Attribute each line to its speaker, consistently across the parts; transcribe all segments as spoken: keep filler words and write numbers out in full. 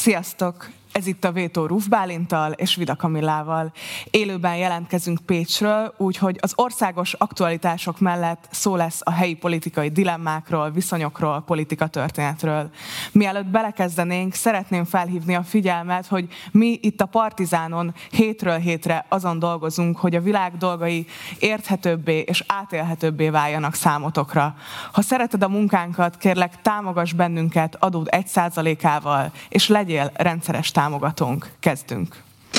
Speaker 1: Sziasztok! Ez itt a Vétó Ruf Bálinttal és Vida Kamillával. Élőben jelentkezünk Pécsről, úgyhogy az országos aktualitások mellett szó lesz a helyi politikai dilemmákról, viszonyokról, politikatörténetről. Mielőtt belekezdenénk, szeretném felhívni a figyelmet, hogy mi itt a Partizánon hétről hétre azon dolgozunk, hogy a világ dolgai érthetőbbé és átélhetőbbé váljanak számotokra. Ha szereted a munkánkat, kérlek támogass bennünket adód egy százalékával, és legyél rendszeres támogatónk. Támogatónk. Kezdünk.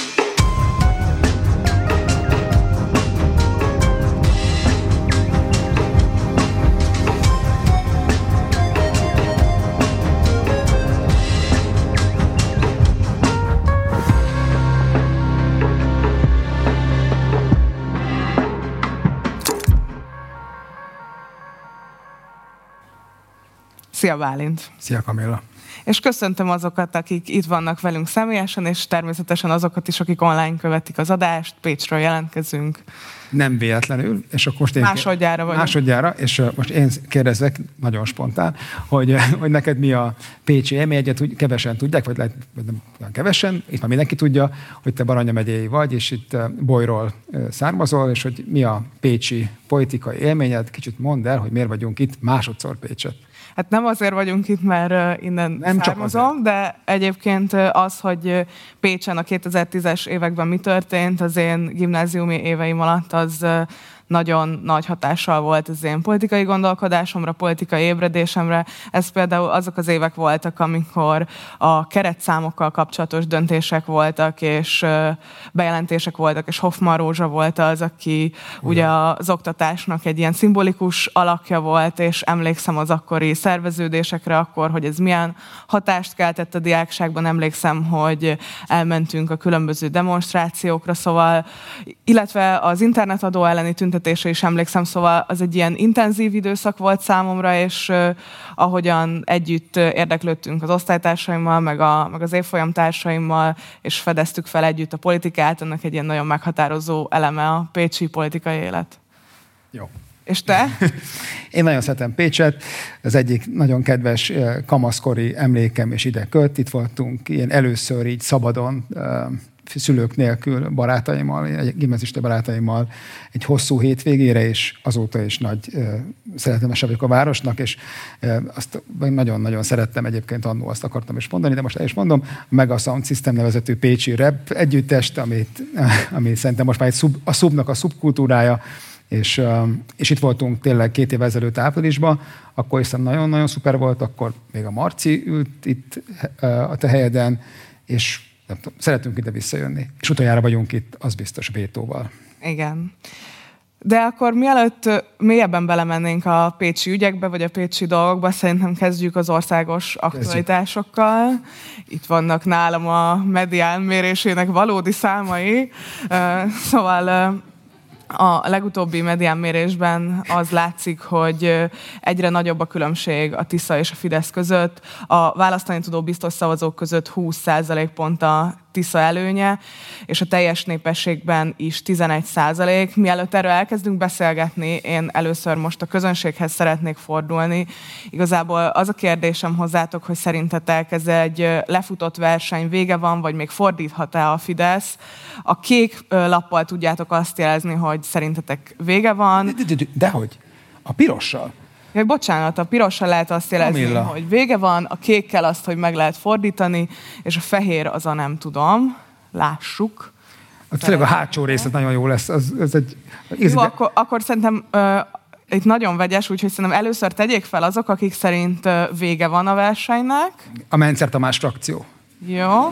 Speaker 1: Szia Bálint!
Speaker 2: Szia Kamilla!
Speaker 1: És köszöntöm azokat, akik itt vannak velünk személyesen, és természetesen azokat is, akik online követik az adást. Pécsről jelentkezünk.
Speaker 2: Nem véletlenül, és akkor most én...
Speaker 1: Másodjára vagyok.
Speaker 2: Másodjára, és most én kérdezek, nagyon spontán, hogy, hogy neked mi a pécsi élmény, egyet kevesen tudják, vagy lehet, nem kevesen, itt már mindenki tudja, hogy te Baranya megyei vagy, és itt Bolyról származol, és hogy mi a pécsi politikai élményed, kicsit mondd el, hogy miért vagyunk itt másodszor Pécset.
Speaker 1: Hát nem azért vagyunk itt, mert innen nem származom, de egyébként az, hogy Pécsen a kétezer-tízes években mi történt az én gimnáziumi éveim alatt, az nagyon nagy hatással volt az én politikai gondolkodásomra, politikai ébredésemre. Ez például azok az évek voltak, amikor a keretszámokkal kapcsolatos döntések voltak, és bejelentések voltak, és Hoffman Rózsa volt az, aki ugye az oktatásnak egy ilyen szimbolikus alakja volt, és emlékszem az akkori szerveződésekre akkor, hogy ez milyen hatást keltett a diákságban, emlékszem, hogy elmentünk a különböző demonstrációkra, szóval, illetve az internetadó elleni tüntetésre is emlékszem, szóval az egy ilyen intenzív időszak volt számomra, és uh, ahogyan együtt érdeklődtünk az osztálytársaimmal, meg, a, meg az évfolyamtársaimmal, és fedeztük fel együtt a politikát, ennek egy ilyen nagyon meghatározó eleme a pécsi politikai élet.
Speaker 2: Jó.
Speaker 1: És te?
Speaker 2: Én nagyon szeretem Pécset, az egyik nagyon kedves kamaszkori emlékem, és ide költ. Itt voltunk ilyen először így szabadon, szülők nélkül barátaimmal, gimnazista barátaimmal egy hosszú hétvégére, és azóta is nagy szeretemese vagyok a városnak, és azt nagyon-nagyon szerettem egyébként annó, azt akartam is mondani, de most el is mondom, a Mega Sound System nevezetű pécsi rap együttest, amit, ami szerintem most már egy szub, a szubnak a szubkultúrája, és, és itt voltunk tényleg két évvel ezelőtt áprilisban, akkor hiszen nagyon-nagyon szuper volt, akkor még a Marci ült itt a te helyeden, és nem tudom, szeretünk ide visszajönni. És utoljára vagyunk itt, az biztos, Vétóval. Igen.
Speaker 1: De akkor mielőtt mélyebben belemennénk a pécsi ügyekbe, vagy a pécsi dolgokba, szerintem kezdjük az országos aktualitásokkal. Itt vannak nálam a medián mérésének valódi számai. Szóval a legutóbbi mediánmérésben az látszik, hogy egyre nagyobb a különbség a Tisza és a Fidesz között. A választani tudó biztos szavazók között húsz százalékpont a Tisza előnye, és a teljes népességben is tizenegy százalék. Mielőtt erről elkezdünk beszélgetni, én először most a közönséghez szeretnék fordulni. Igazából az a kérdésem hozzátok, hogy szerintetek ez egy lefutott verseny, vége van, vagy még fordíthat-e a Fidesz? A kék lappal tudjátok azt jelezni, hogy szerintetek vége van.
Speaker 2: De, de, de, de, dehogy? A pirossal?
Speaker 1: Ja, bocsánat, a pirossal lehet azt jelezni, Kamilla, hogy vége van, a kékkel azt, hogy meg lehet fordítani, és a fehér az a nem tudom. Lássuk.
Speaker 2: Tényleg a hátsó részlet nagyon jó lesz. Az, az egy,
Speaker 1: jó, de... akkor, akkor szerintem uh, itt nagyon vegyes, úgyhogy szerintem először tegyék fel azok, akik szerint uh, vége van a versenynek.
Speaker 2: A Mencer Tamás frakció.
Speaker 1: Jó.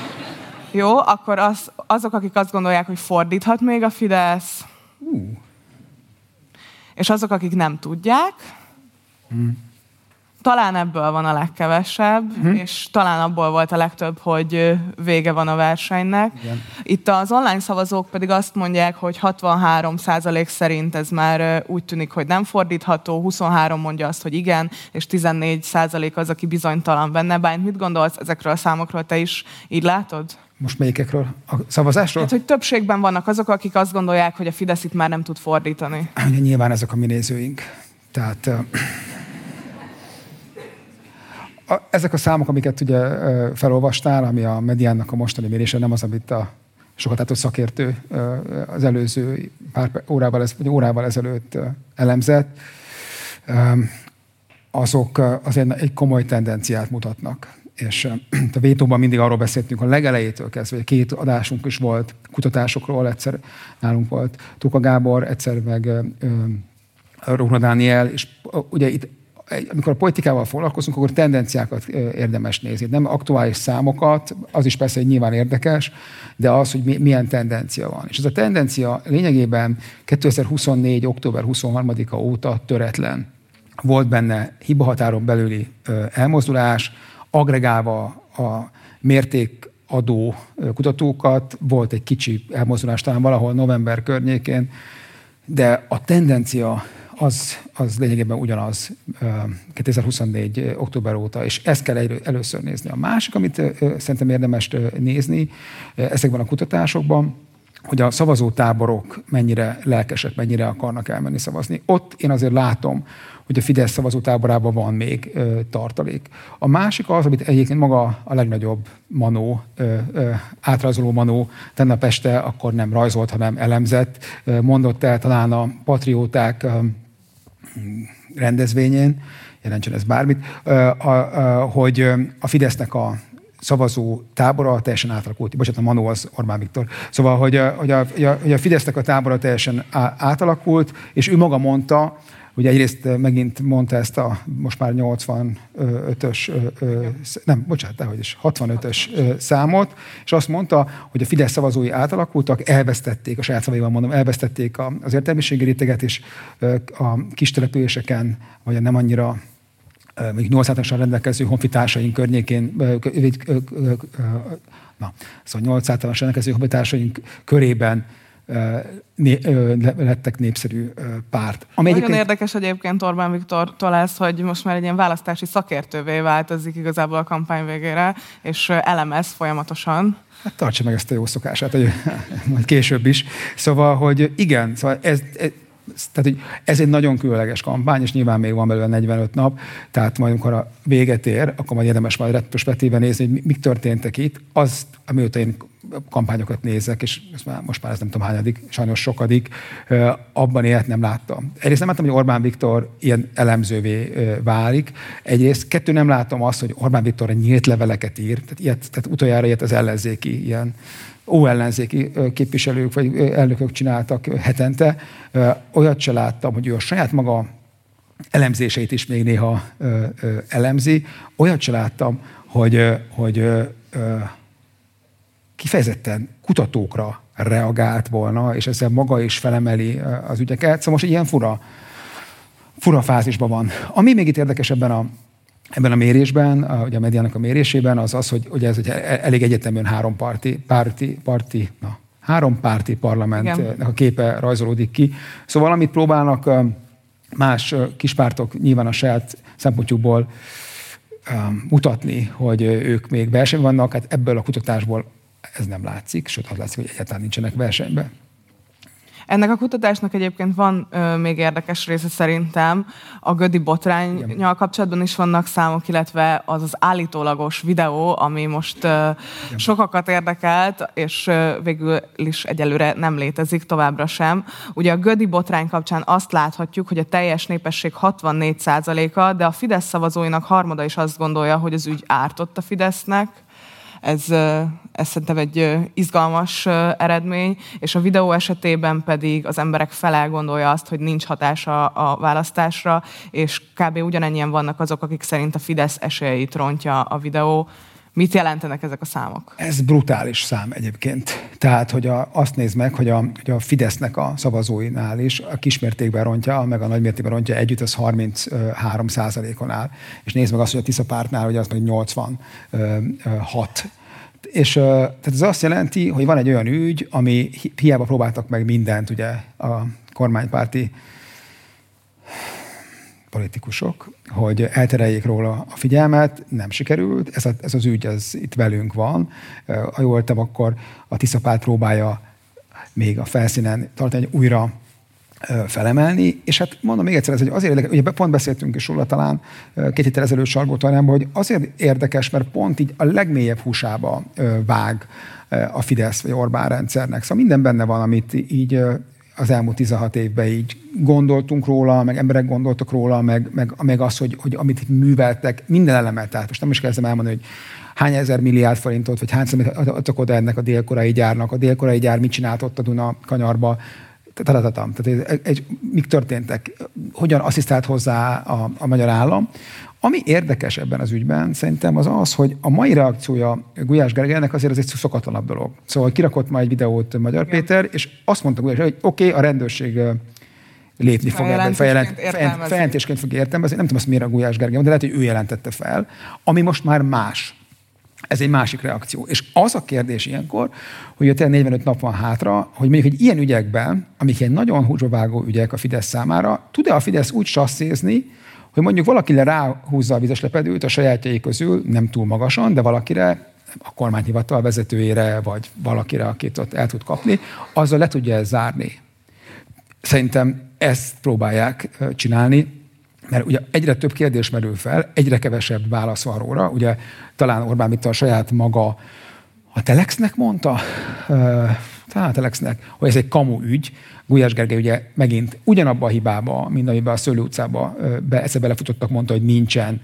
Speaker 1: Jó, akkor az, azok, akik azt gondolják, hogy fordíthat még a Fidesz.
Speaker 2: Uh.
Speaker 1: És azok, akik nem tudják. Hmm. Talán ebből van a legkevesebb, hmm. és talán abból volt a legtöbb, hogy vége van a versenynek. Igen. Itt az online szavazók pedig azt mondják, hogy hatvanhárom százalék szerint ez már úgy tűnik, hogy nem fordítható, huszonhárom mondja azt, hogy igen, és tizennégy százalék az, aki bizonytalan benne. Bálint, mit gondolsz ezekről a számokról, te is így látod?
Speaker 2: Most melyikekről? A szavazásról?
Speaker 1: Hát, hogy többségben vannak azok, akik azt gondolják, hogy a Fidesz itt már nem tud fordítani.
Speaker 2: Nyilván ezek a mi nézőink. Tehát a, ezek a számok, amiket ugye felolvastál, ami a Mediánnak a mostani mérése, nem az, amit a sokat látott szakértő az előző pár órával, vagy órával ezelőtt elemzett, azok azért egy komoly tendenciát mutatnak. És a vétóban mindig arról beszéltünk, a legelejétől kezdve, hogy két adásunk is volt kutatásokról, egyszer nálunk volt Tuka Gábor, egyszer meg Róna Dániel, és ugye itt, amikor a politikával foglalkozunk, akkor tendenciákat érdemes nézni. Nem aktuális számokat, az is persze nyilván érdekes, de az, hogy milyen tendencia van. És ez a tendencia lényegében kétezer-huszonnégy. október huszonharmadika óta töretlen. Volt benne hibahatáron belüli elmozdulás, agregálva a mértékadó kutatókat, volt egy kicsi elmozdulás talán valahol november környékén, de a tendencia az, az lényegében ugyanaz kétezer-huszonnégy. október óta, és ezt kell először nézni. A másik, amit szerintem érdemes nézni ezekben a kutatásokban, hogy a szavazótáborok mennyire lelkesek, mennyire akarnak elmenni szavazni. Ott én azért látom, hogy a Fidesz szavazótáborában van még ö, tartalék. A másik az, amit egyébként maga a legnagyobb manó, ö, ö, átrajzoló manó tegnap este, akkor nem rajzolt, hanem elemzett, ö, mondott el talán a patrióták ö, rendezvényén, jelentsen ez bármit, ö, a, a, hogy a Fidesznek a szavazó tábora teljesen átalakult. Bocsánat, a Manó az Orbán Viktor. Szóval, hogy a, hogy a, hogy a Fidesznek a tábora teljesen átalakult, és ő maga mondta, ugye egyrészt megint mondta ezt a most már nyolcvanötös, nem, bocsánat, dehogy is, hatvanötös számot, és azt mondta, hogy a Fidesz szavazói átalakultak, elvesztették, a saját szavaival mondom, elvesztették az értelmiségi réteget, és a kis településeken, vagy a nem annyira még nyolcszázasan rendelkező honfitársaink környékén, na, szóval nyolcszázasan rendelkező honfitársaink körében lettek népszerű párt.
Speaker 1: Ami Nagyon egyébként... érdekes egyébként Orbán Viktortól ez, hogy most már egy ilyen választási szakértővé változik igazából a kampány végére, és elemez folyamatosan.
Speaker 2: Hát tartsa meg ezt a jó szokását, hogy majd később is. Szóval, hogy igen, szóval ez, ez Tehát, hogy ez egy nagyon különleges kampány, és nyilván még van belőle negyvenöt nap, tehát majd amikor a véget ér, akkor majd érdemes majd retrospektíven nézni, hogy mik történtek itt. Az, amióta én kampányokat nézek, és most már ez nem tudom hányadik, sajnos sokadik, abban ilyet nem láttam. Egyrészt nem láttam, hogy Orbán Viktor ilyen elemzővé válik. Egyrészt kettő nem látom azt, hogy Orbán Viktor nyílt leveleket ír, tehát, ilyet, tehát utoljára ilyet az ellenzéki ilyen óellenzéki képviselők vagy elnökök csináltak hetente. Olyat se láttam, hogy ő a saját maga elemzéseit is még néha elemzi. Olyat se láttam, hogy, hogy kifejezetten kutatókra reagált volna, és ezzel maga is felemeli az ügyeket. Szóval most egy ilyen fura, fura fázisban van. Ami még itt érdekes ebben a Ebben a mérésben, a, ugye a Mediának a mérésében az az, hogy ugye ez egy elég egyetemben három párti, párti, párti, na, három párti parlamentnek a képe rajzolódik ki. Szóval amit próbálnak más kispártok nyilván a saját szempontjukból mutatni, hogy ők még versenyben vannak, hát ebből a kutatásból ez nem látszik, sőt, az látszik, hogy egyáltalán nincsenek versenyben.
Speaker 1: Ennek a kutatásnak egyébként van ö, még érdekes része szerintem. A Gödi botránnyal kapcsolatban is vannak számok, illetve az az állítólagos videó, ami most ö, sokakat érdekelt, és ö, végül is egyelőre nem létezik, továbbra sem. Ugye a Gödi botrány kapcsán azt láthatjuk, hogy a teljes népesség hatvannégy százaléka, de a Fidesz szavazóinak harmada is azt gondolja, hogy az ügy ártott a Fidesznek. Ez, ez szerintem egy izgalmas eredmény, és a videó esetében pedig az emberek fele gondolja azt, hogy nincs hatása a választásra, és kb. Ugyanennyien vannak azok, akik szerint a Fidesz esélyeit rontja a videó. Mit jelentenek ezek a számok?
Speaker 2: Ez brutális szám egyébként. Tehát, hogy a, azt nézd meg, hogy a, hogy a Fidesznek a szavazóinál is a kismértékben rontja, meg a nagymértékben rontja együtt, az harminchárom százalékon áll. És nézd meg azt, hogy a Tisza pártnál, hogy az meg nyolcvanhat. És tehát ez azt jelenti, hogy van egy olyan ügy, ami hiába próbáltak meg mindent, ugye a kormánypárti politikusok, hogy eltereljék róla a figyelmet, nem sikerült. Ez, a, ez az ügy, ez itt velünk van. Ha jól voltam, akkor a Tisza párt próbálja még a felszínen tartani, hogy újra felemelni, és hát mondom még egyszer, ez egy azért érdekes, ugye pont beszéltünk is róla talán két héttel ezelőtt Salgótarjánban, hogy azért érdekes, mert pont így a legmélyebb húsába vág a Fidesz vagy Orbán rendszernek. Szóval minden benne van, amit így az elmúlt tizenhat évben így gondoltunk róla, meg emberek gondoltak róla, meg, meg, meg az, hogy, hogy amit itt műveltek, minden elemet. Tehát most nem is kezdem elmondani, hogy hány ezer milliárd forintot, vagy hány adtak oda ennek a dél-koreai gyárnak. A dél-koreai gyár mit csinált ott a Duna kanyarba? Tadatatam. Tehát egy, egy, mik történtek? Hogyan asszisztált hozzá a, a magyar állam? Ami érdekes ebben az ügyben szerintem az az, hogy a mai reakciója Gulyás Gergelynek azért ez egy szokatlanabb dolog. Szóval kirakott ma egy videót Magyar Igen. Péter, és azt mondta Gulyás, hogy oké, okay, a rendőrség lépni fog ebben, feljelentésként fog értelmezni. Nem tudom azt, miért a Gulyás Gergely, de lehet, hogy ő jelentette fel, ami most már más. Ez egy másik reakció. És az a kérdés ilyenkor, hogy tényleg negyvenöt nap van hátra, hogy mondjuk egy ilyen ügyekben, amik ilyen nagyon húsba ügyek a Fidesz számára, tud-e a Fidesz úgy sasszézni, hogy mondjuk valakire ráhúzza a vizes lepedőt a sajátjai közül, nem túl magasan, de valakire, a kormányhivatal vezetőjére, vagy valakire, akit ott el tud kapni, azzal le tudja ezt zárni. Szerintem ezt próbálják csinálni, mert ugye egyre több kérdés merül fel, egyre kevesebb válasz van róla. Ugye talán Orbán Viktor a saját maga a Telexnek mondta, talán a Telexnek, hogy ez egy kamu ügy. Gulyás Gergely ugye megint ugyanabba a hibába, mint amiben a Szőlő utcába be, egyszer belefutottak, mondta, hogy nincsen,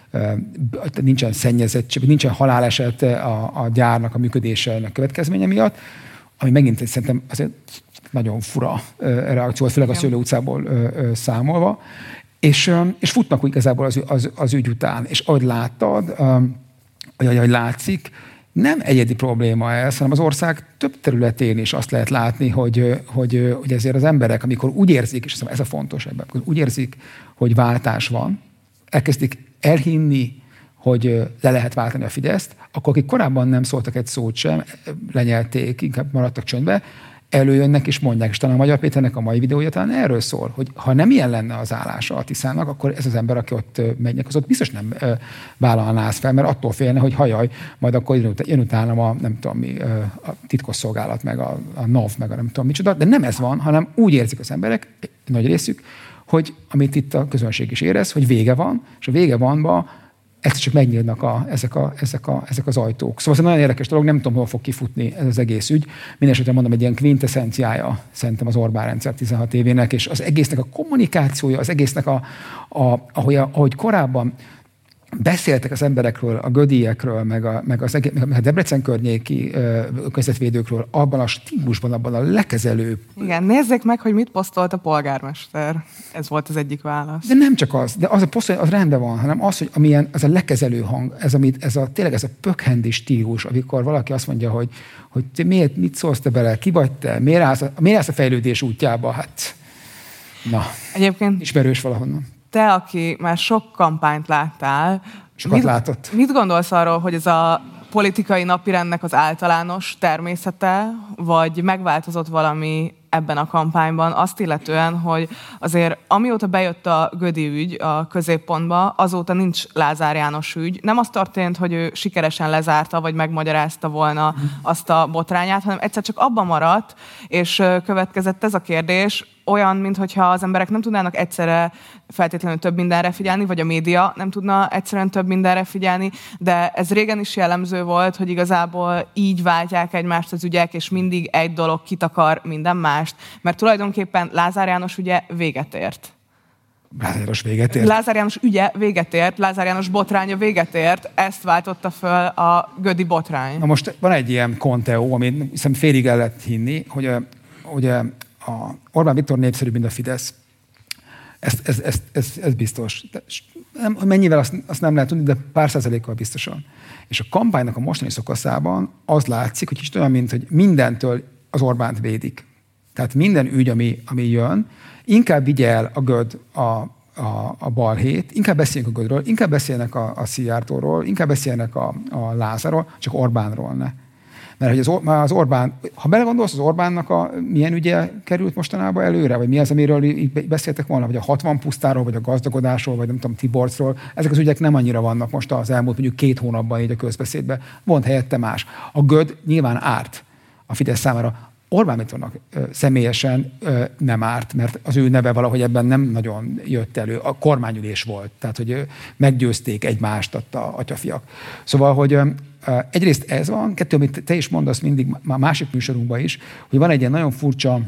Speaker 2: nincsen szennyezettség, nincsen haláleset a, a gyárnak a működésének következménye miatt, ami megint szerintem azért nagyon fura reakció, főleg a Szőlő utcából számolva. És, és futnak úgy igazából az, az, az ügy után. És ahogy láttad, vagy ahogy látszik, nem egyedi probléma ez, hanem az ország több területén is azt lehet látni, hogy, hogy, hogy ezért az emberek, amikor úgy érzik, és ez a fontos ebben, úgy érzik, hogy váltás van, elkezdik elhinni, hogy le lehet váltani a Fideszt, akkor akik korábban nem szóltak egy szót sem, lenyelték, inkább maradtak csöndbe, előjönnek és mondják, és talán a Magyar Péternek a mai videója talán erről szól, hogy ha nem ilyen lenne az állása a Tiszának, akkor ez az ember, aki ott megy, az ott biztos nem vállalná ezt fel, mert attól félne, hogy hajaj, majd akkor jön utána a, nem tudom mi, a titkosszolgálat, meg a, a NAV, meg a nem tudom micsoda, de nem ez van, hanem úgy érzik az emberek, nagy részük, hogy amit itt a közönség is érez, hogy vége van, és a vége vanba ezt csak megnyílnak a, ezek, a, ezek, a, ezek az ajtók. Szóval ez egy nagyon érdekes dolog, nem tudom, hol fog kifutni ez az egész ügy. Mindenesetre mondom, egy ilyen quintessenciája szerintem az Orbán rendszer tizenhat évének, és az egésznek a kommunikációja, az egésznek a, a ahogy, ahogy korábban beszéltek az emberekről, a gödiekről, meg a, meg az egész, meg a Debrecen környéki közvetvédőkről, abban a stílusban, abban a lekezelő...
Speaker 1: Igen, nézzék meg, hogy mit posztolt a polgármester. Ez volt az egyik válasz.
Speaker 2: De nem csak az, de az a posztol, az rendben van, hanem az, hogy amilyen, az a lekezelő hang, ez, amit, ez a, tényleg ez a pökhendi stílus, amikor valaki azt mondja, hogy, hogy te miért, mit szólsz te bele, ki vagy te, miért állsz a, miért állsz a fejlődés útjába? Hát, na,
Speaker 1: egyébként
Speaker 2: ismerős valahonnan.
Speaker 1: Te, aki már sok kampányt láttál,
Speaker 2: Sokat
Speaker 1: mit,
Speaker 2: látott.
Speaker 1: Mit gondolsz arról, hogy ez a politikai napirendnek az általános természete, vagy megváltozott valami ebben a kampányban, azt illetően, hogy azért amióta bejött a Gödi ügy a középpontba, azóta nincs Lázár János ügy. Nem az történt, hogy ő sikeresen lezárta, vagy megmagyarázta volna azt a botrányát, hanem egyszer csak abban maradt, és következett ez a kérdés, olyan, mintha az emberek nem tudnának egyszerre feltétlenül több mindenre figyelni, vagy a média nem tudna egyszerűen több mindenre figyelni, de ez régen is jellemző volt, hogy igazából így váltják egymást az ügyek, és mindig egy dolog kitakar minden mást. Mert tulajdonképpen Lázár János ügye véget ért.
Speaker 2: Lázár János véget ért?
Speaker 1: Lázár János ügye véget ért, Lázár János botránya véget ért, ezt váltotta föl a Gödi botrány.
Speaker 2: Na most van egy ilyen konteó, amit hiszem félig el lehet hinni, hogy ugye a Orbán Viktor népszerűbb, mint a Fidesz. Ez, ez, ez, ez, ez biztos. De nem, mennyivel azt, azt nem lehet tudni, de pár százalékkal biztosan. És a kampánynak a mostani szakaszában az látszik, hogy kicsit olyan, mint hogy mindentől az Orbánt védik. Tehát minden ügy, ami, ami jön, inkább vigye el a Göd a, a, a balhét, inkább beszélnek a Gödről, inkább beszélnek a, a Szijjártóról, inkább beszélnek a, a Lázárról, csak Orbánról ne. Mert hogy az, az Orbán, ha belegondolsz, az Orbánnak a milyen ügye került mostanában előre, vagy mi az, amiről így beszéltek volna, vagy a hatvan pusztáról, vagy a gazdagodásról, vagy nem tudom, Tiborcról, ezek az ügyek nem annyira vannak most az elmúlt mondjuk két hónapban így a közbeszédben. Volt helyette más. A Göd nyilván árt a Fidesz számára. Orbán Viktornak személyesen nem árt, mert az ő neve valahogy ebben nem nagyon jött elő. A kormányülés volt, tehát hogy meggyőzték egymást a atyafiak. Szóval, hogy egyrészt ez van, kettő, amit te is mondasz mindig a másik műsorunkban is, hogy van egy ilyen nagyon furcsa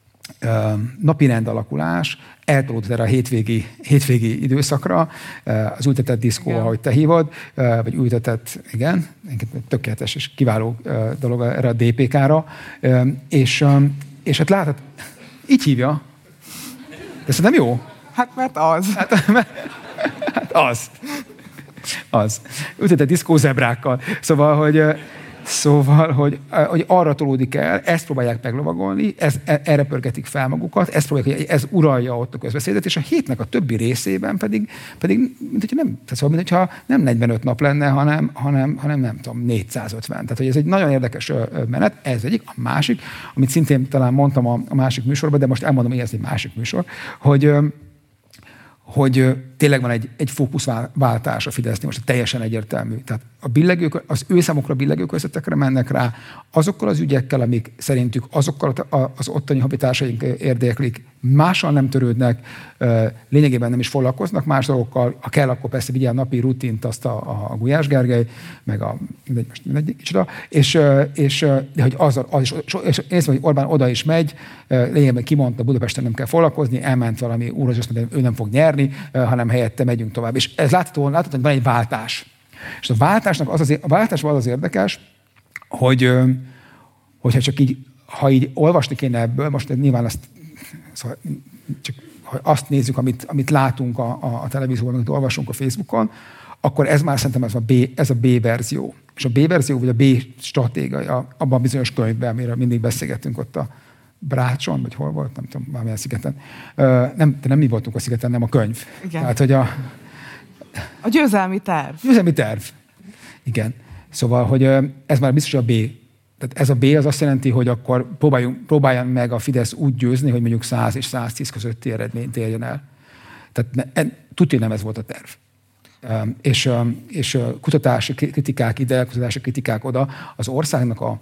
Speaker 2: napi rendalakulás, eltolódott erre a hétvégi, hétvégi időszakra, az ültetett diszkó, igen. ahogy te hívod, vagy ültetett, igen, tökéletes és kiváló dolog erre a dé pé ká-ra, és, és hát látod, így hívja. De szerintem jó?
Speaker 1: Hát mert az.
Speaker 2: Hát, mert, hát az. Az. Ültetett diszkó zebrákkal. Szóval, hogy Szóval, hogy, hogy arra tolódik el, ezt próbálják meglovagolni, ez, erre pörgetik fel magukat, ezt próbálják, hogy ez uralja ott a közbeszédet, és a hétnek a többi részében pedig, pedig mint hogyha nem, szóval, mint hogyha nem negyvenöt nap lenne, hanem, hanem, hanem nem tudom, négyszázötven. Tehát, hogy ez egy nagyon érdekes menet, ez egyik. A másik, amit szintén talán mondtam a, a másik műsorban, de most elmondom, hogy ez egy másik műsor, hogy hogy tényleg van egy, egy fókuszváltás a Fidesznél, most teljesen egyértelmű. Tehát a billegők, az ő számokra billegő közvetekre mennek rá, azokkal az ügyekkel, amik szerintük azokkal az ottani habitársaink érdeklik, mással nem törődnek, lényegében nem is foglalkoznak más dolgokkal, ha kell, akkor persze vigye a napi rutint azt a, a Gulyás Gergely, meg a mindegy, most mindegy kicsoda, és, és de hogy az, az is, és nézd, hogy Orbán oda is megy, lényegében kimondta, Budapesten nem kell foglalkozni, elment valami úrhoz, azt mondta, ő nem fog nyerni, hanem helyette megyünk tovább. És ez látható, látható, hogy van egy váltás. És a váltásnak az, az, a váltásban az az érdekes, hogy hogyha csak így, ha így olvasni kéne ebből, most nyilván azt, szóval csak ha azt nézzük, amit, amit látunk a, a, a televízióban, amit olvasunk a Facebookon, akkor ez már szerintem ez a B, ez a B verzió. És a B verzió, vagy a B stratégia, abban a bizonyos könyvben, amiről mindig beszélgettünk ott a Brácson, vagy hol volt, nem tudom, valamilyen szigeten. Nem, de nem mi voltunk a szigeten, nem a könyv.
Speaker 1: Igen.
Speaker 2: Tehát, hogy a...
Speaker 1: A győzelmi terv.
Speaker 2: Győzelmi terv. Igen. Szóval, hogy ez már biztos a B. Tehát ez a B az azt jelenti, hogy akkor próbáljon meg a Fidesz úgy győzni, hogy mondjuk száz és száztíz közötti eredményt érjen el. Tehát ne, tudja, nem ez volt a terv. És, és kutatási kritikák ide, kutatási kritikák oda, az országnak a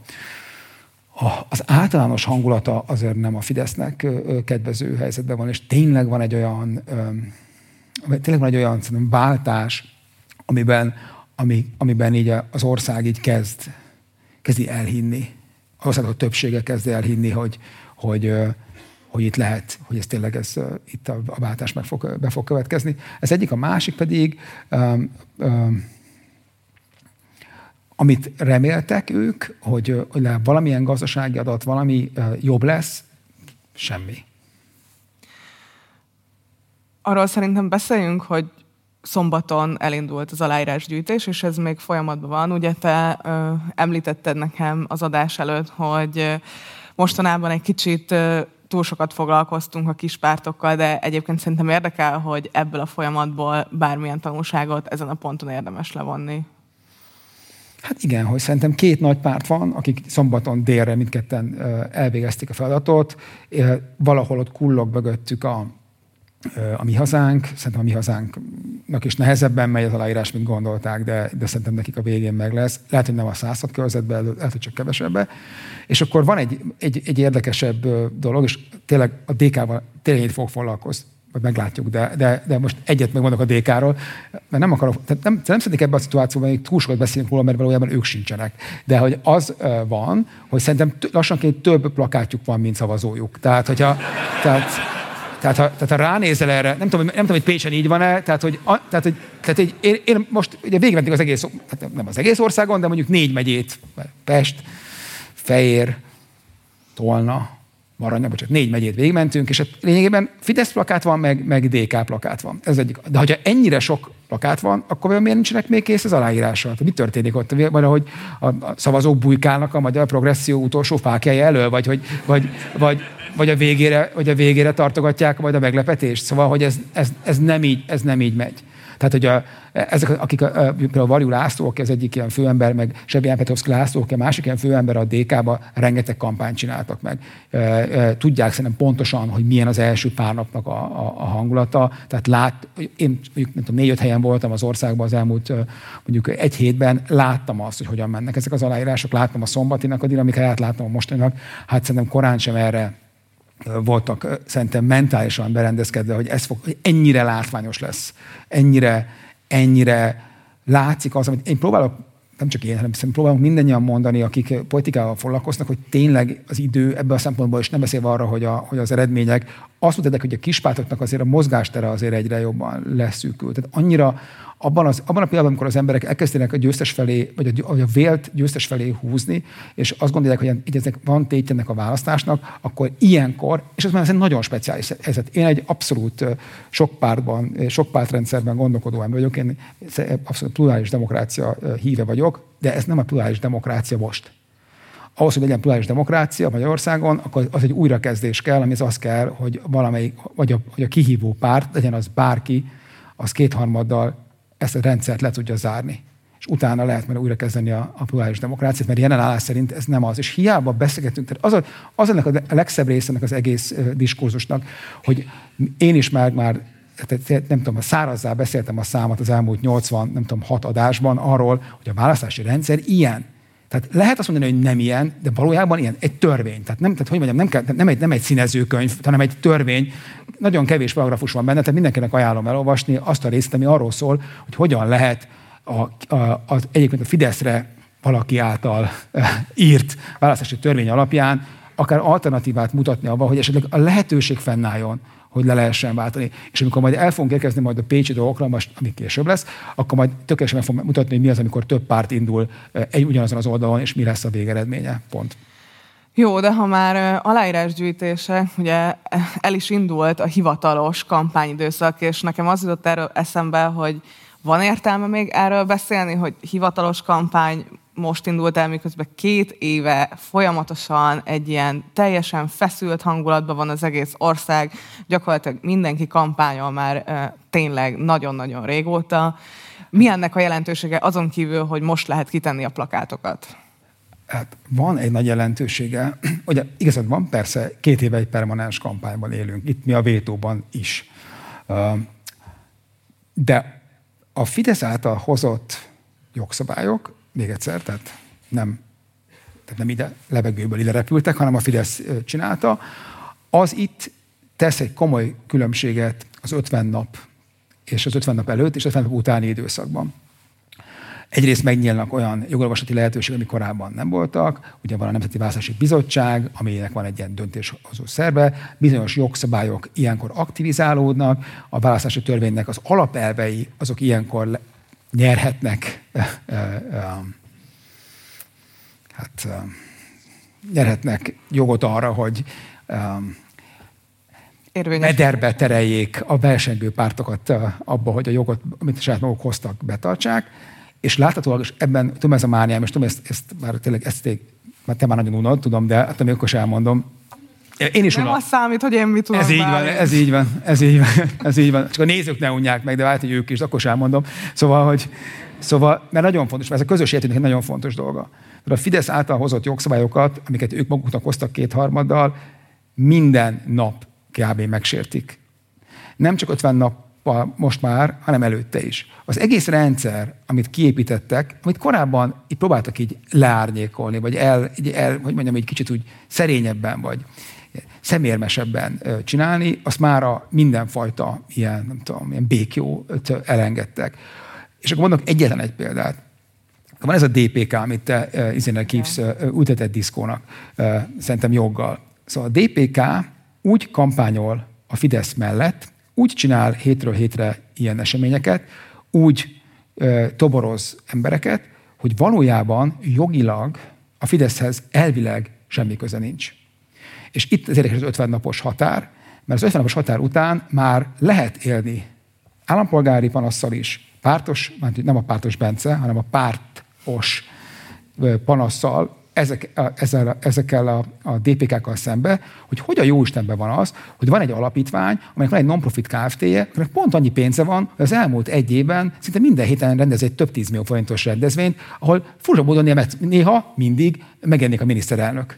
Speaker 2: az általános hangulata azért nem a Fidesznek kedvező helyzetben van, és tényleg van egy olyan, tényleg van egy olyan szerintem váltás, amiben, ami, amiben így az ország így kezd, kezdi elhinni. Az országok többsége kezd elhinni, hogy, hogy, hogy itt lehet, hogy ez tényleg ez, itt a, a váltás meg fog, be fog következni. Ez egyik, a másik pedig, um, um, amit reméltek ők, hogy, hogy valamilyen gazdasági adat, valami jobb lesz, semmi.
Speaker 1: Arról szerintem beszéljünk, hogy szombaton elindult az aláírásgyűjtés, és ez még folyamatban van. Ugye te ö, említetted nekem az adás előtt, hogy ö, mostanában egy kicsit ö, túl sokat foglalkoztunk a kispártokkal, de egyébként szerintem érdekel, hogy ebből a folyamatból bármilyen tanulságot ezen a ponton érdemes levonni.
Speaker 2: Hát igen, hogy szerintem két nagy párt van, akik szombaton délre mindketten elvégezték a feladatot. Valahol ott kullog mögöttük a, a Mi Hazánk. Szerintem a Mi Hazánknak is nehezebben megy az aláírás, mint gondolták, de, de szerintem nekik a végén meg lesz. Lehet, hogy nem a száz hat körzetben, lehet, hogy csak kevesebben. És akkor van egy, egy, egy érdekesebb dolog, és tényleg a dé ká-val tényleg fog foglalkozni. Vagy meglátjuk, de, de, de most egyet megmondok a dé ká-ról, mert nem akarok, tehát nem, nem szeretnék ebben a szituációban, hogy túl sokat beszélünk róla, mert valójában ők sincsenek. De hogy az uh, van, hogy szerintem lassanként több plakátjuk van, mint szavazójuk. Tehát, hogyha, tehát, tehát, ha, tehát ha ránézel erre, nem tudom, nem tudom, hogy Pécsen így van-e, tehát, hogy, a, tehát, hogy tehát, hogy én, én most ugye végigmentünk az egész, hát nem az egész országon, de mondjuk négy megyét, Pest, Fejér, Tolna, Maranya, bocsánat, négy megyét végigmentünk, és lényegében Fidesz plakát van, meg, meg dé ká plakát van. Ez egyik. De hogyha ennyire sok plakát van, akkor miért nincsenek még kész az aláírással? Mi történik ott? Vagy ahogy a, a szavazók bujkálnak a magyar progresszió utolsó fákjája elől, vagy, hogy, vagy, vagy, vagy, a végére, vagy a végére tartogatják majd a meglepetést? Szóval, hogy ez, ez, ez, nem így, ez nem így megy. Tehát, hogy a, ezek, akik a, a, például Varjú László, aki az egyik ilyen főember, meg Sebján Petrovszky László, aki a másik ilyen főember a dé ká-ba, rengeteg kampányt csináltak meg. E, e, tudják szerintem pontosan, hogy milyen az első pár napnak a, a, a hangulata. Tehát lát, én nem tudom, négy-öt helyen voltam az országban az elmúlt mondjuk egy hétben, láttam azt, hogy hogyan mennek ezek az aláírások, láttam a szombatinak a dinamikáját, láttam a mostaninak, hát szerintem korán sem erre voltak szerintem mentálisan berendezkedve, hogy ez fog, hogy ennyire látványos lesz, ennyire, ennyire látszik az, amit én próbálok, nem csak én, hanem szerintem próbálunk mindannyian mondani, akik politikával foglalkoznak, hogy tényleg az idő ebben a szempontból is nem beszélve arra, hogy, a, hogy az eredmények azt mutatják, hogy a kispártoknak azért a mozgástere azért egyre jobban leszűkül. Tehát annyira abban, az, abban a pillanatban, amikor az emberek elkezdenek a győztes felé, vagy a, a vélt győztes felé húzni, és azt gondolják, hogy ezek van tétjenek a választásnak, akkor ilyenkor, és ez már egy nagyon speciális helyzet. Én egy abszolút sok pártban, sok pártrendszerben gondolkodó ember vagyok, én abszolút plurális demokrácia híve vagyok, de ez nem a plurális demokrácia most. Ahhoz, hogy legyen plurális demokrácia Magyarországon, akkor az egy újrakezdés kell, amihez az kell, hogy valamelyik, vagy a, vagy a kihívó párt, legyen az bárki, az kétharmaddal ezt a rendszert le tudja zárni. És utána lehet már újra kezdeni a, a plurális demokráciát, mert jelen állás szerint ez nem az. És hiába beszélgetünk, tehát az, a, az ennek a legszebb része ennek az egész uh, diskurzusnak, hogy én is már, már tehát, nem tudom, szárazzá beszéltem a számot az elmúlt nyolcvan, nem tudom, hat adásban arról, hogy a választási rendszer ilyen. Tehát lehet azt mondani, hogy nem ilyen, de valójában ilyen, egy törvény. Tehát nem, tehát, hogy mondjam, nem, kell, nem, egy, nem egy színezőkönyv, hanem egy törvény. Nagyon kevés paragrafus van benne, tehát mindenkinek ajánlom elolvasni azt a részt, ami arról szól, hogy hogyan lehet a, a, az, egyébként a Fideszre valaki által írt választási törvény alapján akár alternatívát mutatni abban, hogy esetleg a lehetőség fennálljon, hogy le lehessen váltani. És amikor majd el fogunk érkezni majd a pécsi dolgokra, most, ami később lesz, akkor majd tökéletesen meg fogom mutatni, hogy mi az, amikor több párt indul egy ugyanazon az oldalon, és mi lesz a végeredménye. Pont.
Speaker 1: Jó, de ha már aláírásgyűjtése, ugye el is indult a hivatalos kampányidőszak, és nekem az jutott erről eszembe, hogy van értelme még erről beszélni, hogy hivatalos kampány most indult el, miközben két éve folyamatosan egy ilyen teljesen feszült hangulatban van az egész ország, gyakorlatilag mindenki kampányol már e, tényleg nagyon-nagyon régóta. Mi ennek a jelentősége azon kívül, hogy most lehet kitenni a plakátokat?
Speaker 2: Hát van egy nagy jelentősége. Ugye igazad van, persze két éve egy permanens kampányban élünk. Itt mi a vétóban is. De a Fidesz által hozott jogszabályok, még egyszer, tehát nem, tehát nem ide levegőből ide repültek, hanem a Fidesz csinálta, az itt tesz egy komoly különbséget az ötven nap és az ötven nap előtt és ötven nap utáni időszakban. Egyrészt megnyílnak olyan jogorvoslati lehetőségek, ami korábban nem voltak. Ugye van a Nemzeti Választási Bizottság, aminek van egy ilyen döntéshozó szerve. Bizonyos jogszabályok ilyenkor aktivizálódnak. A választási törvénynek az alapelvei, azok ilyenkor nyerhetnek, hát nyerhetnek jogot arra, hogy mederbe tereljék a versengő pártokat abba, hogy a jogot, amit saját maguk hoztak, betartsák. És láthatólag, és ebben, tudom, ez a mániám, és tudom, ezt, ezt már tényleg, ezt már te már nagyon unod, tudom, de hát akkor sem elmondom. Én is
Speaker 1: nem
Speaker 2: unod.
Speaker 1: az számít, hogy én mit tudom.
Speaker 2: Ez így van, ez így van, ez így van, ez így van. Csak a nézők ne unják meg, de hát, hogy ők is, akkor sem elmondom. Szóval, hogy, szóval, mert nagyon fontos, mert ez a közös életünknek egy nagyon fontos dolga. De a Fidesz által hozott jogszabályokat, amiket ők maguknak hoztak kétharmaddal, minden nap kb. Megsértik. Nem csak ötven nap most már, hanem előtte is. Az egész rendszer, amit kiépítettek, amit korábban itt próbáltak így leárnyékolni, vagy el, el hogy mondjam, egy kicsit úgy szerényebben, vagy szemérmesebben csinálni, azt már a mindenfajta ilyen, nem tudom, ilyen békjót elengedtek. És akkor mondok egyetlen egy példát. Van ez a dé pé ká, amit te izének hívsz, ültetett diszkónak, szerintem joggal. Szóval a dé pé ká úgy kampányol a Fidesz mellett, úgy csinál hétről hétre ilyen eseményeket, úgy ö, toboroz embereket, hogy valójában jogilag a Fideszhez elvileg semmi köze nincs. És itt az érdekes az ötven napos határ, mert az ötven napos határ után már lehet élni állampolgári panasszal is, pártos, nem a pártos Bence, hanem a pártos panasszal ezek, ezzel, ezekkel a, a dé pé ká-kkal szembe, hogy hogy a jó Istenben van az, hogy van egy alapítvány, amelynek van egy non-profit Kft-je, aminek pont annyi pénze van, hogy az elmúlt egy évben szinte minden héten rendez egy több tízmillió forintos rendezvényt, ahol furcsa módon néha, mindig megjelenik a miniszterelnök.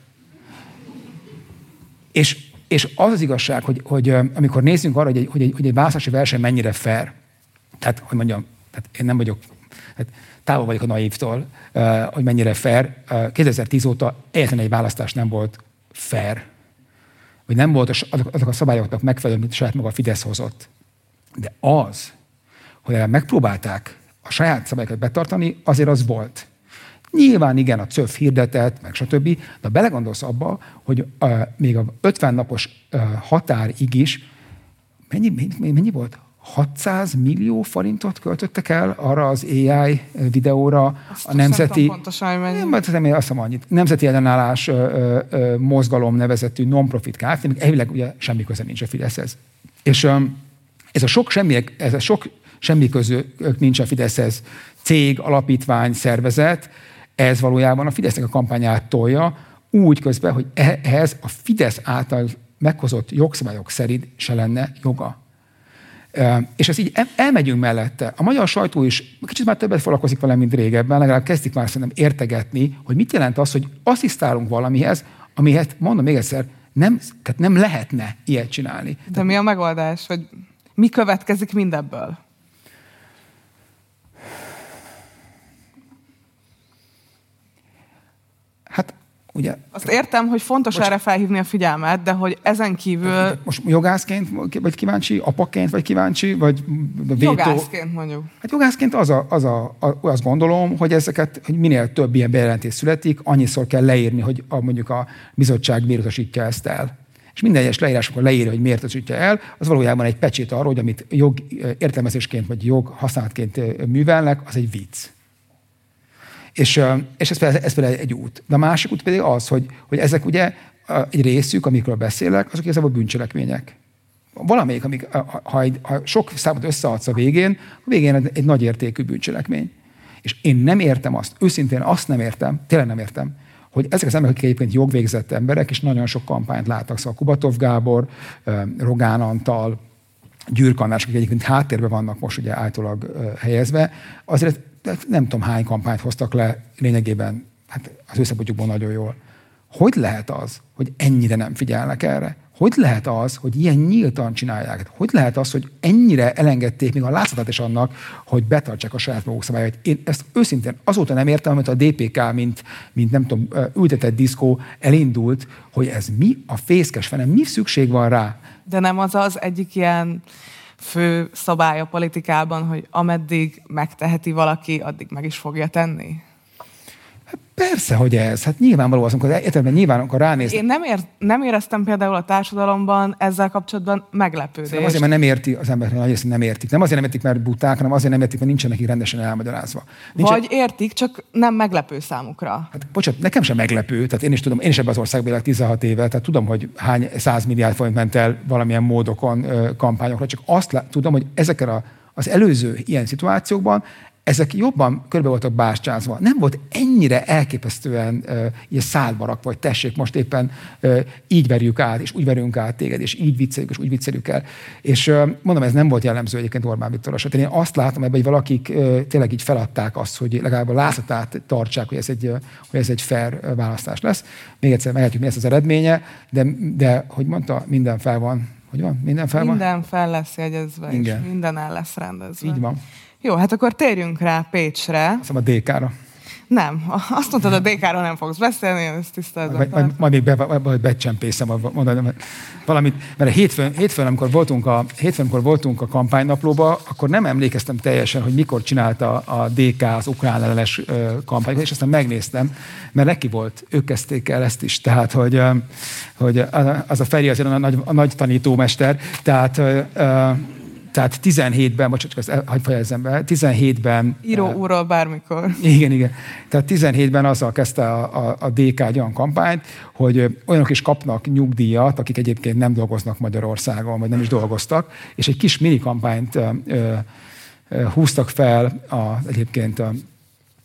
Speaker 2: És, és az az igazság, hogy, hogy amikor nézzünk arra, hogy egy, hogy egy, hogy egy választási verseny mennyire fair, tehát, hogy mondjam, tehát én nem vagyok, tehát távol vagyok a naívtól, hogy mennyire fair. kétezer-tíz óta egyetlen egy választás nem volt fair. Vagy nem volt azok a szabályoknak megfelelő, amit saját maga a Fidesz hozott. De az, hogy megpróbálták a saját szabályokat betartani, azért az volt. Nyilván igen, a cöf hirdetett, meg stb. De belegondolsz abba, hogy uh, még a ötven napos uh, határig is mennyi, mennyi, mennyi volt? hatszáz millió forintot költöttek el arra az á i videóra.
Speaker 1: Azt
Speaker 2: a nemzeti...
Speaker 1: pontosan, hogy mennyi.
Speaker 2: Nem, azt hiszem annyit. Nemzeti ellenállás ö, ö, mozgalom nevezetű non-profit Kft. Még elvileg ugye semmi köze nincs a Fideszhez. És ö, ez a sok semmi, ez a sok semmi közük nincs a Fideszhez cég, alapítvány, szervezet, ez valójában a Fidesznek a kampányát tolja, úgy közben, hogy ehhez a Fidesz által meghozott jogszabályok szerint se lenne joga. És ez így elmegyünk mellette. A magyar sajtó is kicsit már többet foglalkozik vele, mint régebben, legalább kezdik már szerintem értegetni, hogy mit jelent az, hogy asszisztálunk valamihez, amihez, mondom még egyszer, nem, nem lehetne ilyet csinálni.
Speaker 1: De mi a megoldás? Vagy mi következik mindebből?
Speaker 2: Hát ugye...
Speaker 1: Azt értem, hogy fontos most, erre felhívni a figyelmet, de hogy ezen kívül...
Speaker 2: Most jogászként vagy kíváncsi, apaként vagy kíváncsi, vagy... Vétó...
Speaker 1: Jogászként mondjuk.
Speaker 2: Hát jogászként az a, az a, a, azt gondolom, hogy ezeket, hogy minél több ilyen bejelentés születik, annyiszor kell leírni, hogy a, mondjuk a bizottság miért utasítja ezt el. És minden egyes leírásokon leírja, hogy miért utasítja el, az valójában egy pecsét arról, hogy amit jog értelmezésként vagy jog használatként művelnek, az egy vicc. És, és ez, például, ez például egy út. De a másik út pedig az, hogy, hogy ezek ugye egy részük, amikről beszélek, azok igazából bűncselekmények. Valamelyik, amik, ha, ha, ha sok számot összeadsz a végén, a végén egy, egy nagy értékű bűncselekmény. És én nem értem azt, őszintén azt nem értem, tényleg nem értem, hogy ezek az emberek, akik egyébként jogvégzett emberek, és nagyon sok kampányt láttak, szóval Kubatov Gábor, Rogán Antal, Gyürk András, akik egyébként háttérben vannak most ugye általában helyezve, azért nem tudom hány kampányt hoztak le lényegében, hát az ő szempontjukból nagyon jól. Hogy lehet az, hogy ennyire nem figyelnek erre? Hogy lehet az, hogy ilyen nyíltan csinálják? Hogy lehet az, hogy ennyire elengedték még a látszatát is annak, hogy betartsák a saját maguk szabályait? Én ezt őszintén azóta nem értem, amit a dé pé ká, mint, mint nem tudom, ültetett diszkó elindult, hogy ez mi a fészkes fene, mi szükség van rá?
Speaker 1: De nem az az egyik ilyen fő szabály a politikában, hogy ameddig megteheti valaki, addig meg is fogja tenni?
Speaker 2: Hát persze, hogy ez. Hát nyilvánvaló az, amikor értelemben nyilván, amikor ránéznek.
Speaker 1: Én nem, ér, nem éreztem például a társadalomban ezzel kapcsolatban meglepődést.
Speaker 2: Nem azért, mert nem érti az emberek, nagy részt nem értik. Nem azért nem értik, mert buták, hanem azért nem értik, mert nincsen nekik rendesen elmagyarázva. Nincsen...
Speaker 1: Vagy értik, csak nem meglepő számukra.
Speaker 2: Hát bocsánat, nekem sem meglepő. Tehát én is tudom, én is ebben az országban élek tizenhat éve, tehát tudom, hogy hány száz milliárd forint ment el valamilyen módokon kampányokra. Csak azt lá- tudom, hogy ezekkel a, az előző ilyen szituációkban ezek jobban körbe voltak bástyázva. Nem volt ennyire elképesztően uh, ilyen szálba rakva, vagy tessék, most éppen uh, így verjük át, és úgy verjünk át téged, és így vicceljük, és úgy vicceljük el. És uh, mondom, ez nem volt jellemző egyébként Orbán Viktorra. Tehát én azt látom ebben, hogy valakik uh, tényleg így feladták azt, hogy legalább a látszatát tartsák, hogy ez egy, uh, hogy ez egy fair uh, választás lesz. Még egyszer meghetjük, mi lesz az eredménye, de, de hogy mondta, minden fel van. Hogy van? Minden fel van?
Speaker 1: Minden fel lesz jegyezve, igen. És minden el lesz rendezve.
Speaker 2: Így van.
Speaker 1: Jó, hát akkor térjünk rá Pécsre.
Speaker 2: Azt mondom, a dé ká-ra.
Speaker 1: Nem, azt mondtad, a dé ká-ról nem fogsz beszélni, én ezt tisztázom.
Speaker 2: Majd, majd, majd még be, be, becsempészem mondani, valamit, mert a hétfőn, hétfőn, amikor voltunk a, hétfőn, amikor voltunk a kampánynaplóba, akkor nem emlékeztem teljesen, hogy mikor csinálta a dé ká az ukrán ellenes kampányt, és aztán megnéztem, mert neki volt, ők kezdték el ezt is, tehát, hogy, hogy az a Feri azért a nagy, a nagy tanítómester, tehát Tehát tizenhétben, bocsánat, csak ezt hagyj fejezzem be, tizenhétben...
Speaker 1: Író úrral bármikor.
Speaker 2: Igen, igen. Tehát tizenhétben azzal kezdte a, a, a dé ká egy olyan kampányt, hogy olyanok is kapnak nyugdíjat, akik egyébként nem dolgoznak Magyarországon, vagy nem is dolgoztak, és egy kis mini kampányt ö, ö, húztak fel a, egyébként a,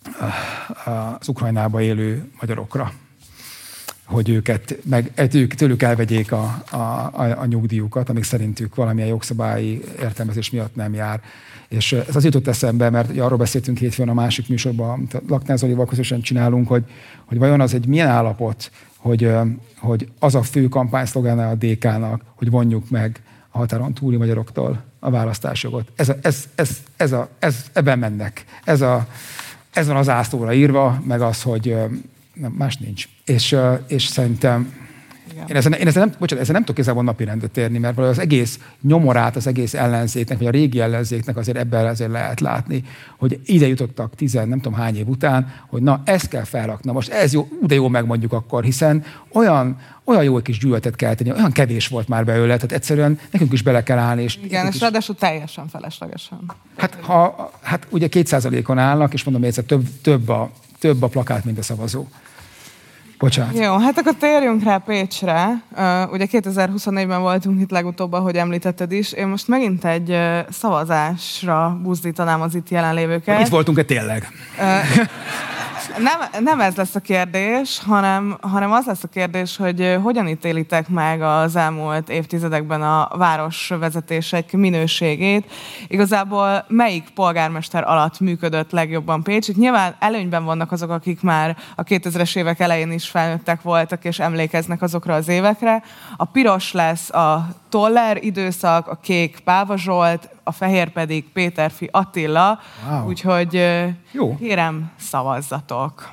Speaker 2: az Ukrajnába élő magyarokra, hogy őket, meg ők, tőlük elvegyék a, a, a, a nyugdíjukat, amik szerintük valamilyen jogszabályi értelmezés miatt nem jár. És ez az jutott eszembe, mert ugye arról beszéltünk hétfőn a másik műsorban, amit a Lakner Zolival közösen csinálunk, hogy, hogy vajon az egy milyen állapot, hogy, hogy az a fő kampányszlogána a dé ká-nak, hogy vonjuk meg a határon túli magyaroktól a választásjogot. Ez, a, ez, ez, ez, a, ez ebben mennek. Ez, a, ez van az ászlóra írva, meg az, hogy nem, más nincs. És, és szerintem én ezzel, én ezzel nem, bocsánat, ezzel nem tudok igazából napirendet térni, mert az egész nyomorát, az egész ellenzéknek, vagy a régi ellenzéknek azért ebben azért lehet látni, hogy ide jutottak tizen, nem tudom hány év után, hogy na, ezt kell felrakni, na most ez jó, de jó megmondjuk akkor, hiszen olyan, olyan jó kis gyűlöletet kell tenni, olyan kevés volt már belőle, tehát egyszerűen nekünk is bele kell állni. És
Speaker 1: igen, és
Speaker 2: is...
Speaker 1: ráadásul teljesen feleslegesen.
Speaker 2: Hát, ha, hát ugye két százalékon állnak, és mondom, hogy több, több, a, több a plakát, mint a szavazó. Bocsánat.
Speaker 1: Jó, hát akkor térjünk rá Pécsre. Uh, ugye kétezer-huszonnégyben voltunk itt legutóbb, ahogy említetted is. Én most megint egy uh, szavazásra buzdítanám az itt jelenlévőket.
Speaker 2: Itt voltunk-e tényleg?
Speaker 1: Uh, nem, nem ez lesz a kérdés, hanem, hanem az lesz a kérdés, hogy uh, hogyan ítélitek meg az elmúlt évtizedekben a városvezetések minőségét. Igazából melyik polgármester alatt működött legjobban Pécs? Itt nyilván előnyben vannak azok, akik már a kétezres évek elején is felnőttek voltak, és emlékeznek azokra az évekre. A piros lesz a Toller időszak, a kék Páva Zsolt, a fehér pedig Péterfi Attila. Wow. Úgyhogy jó. Kérem, szavazzatok.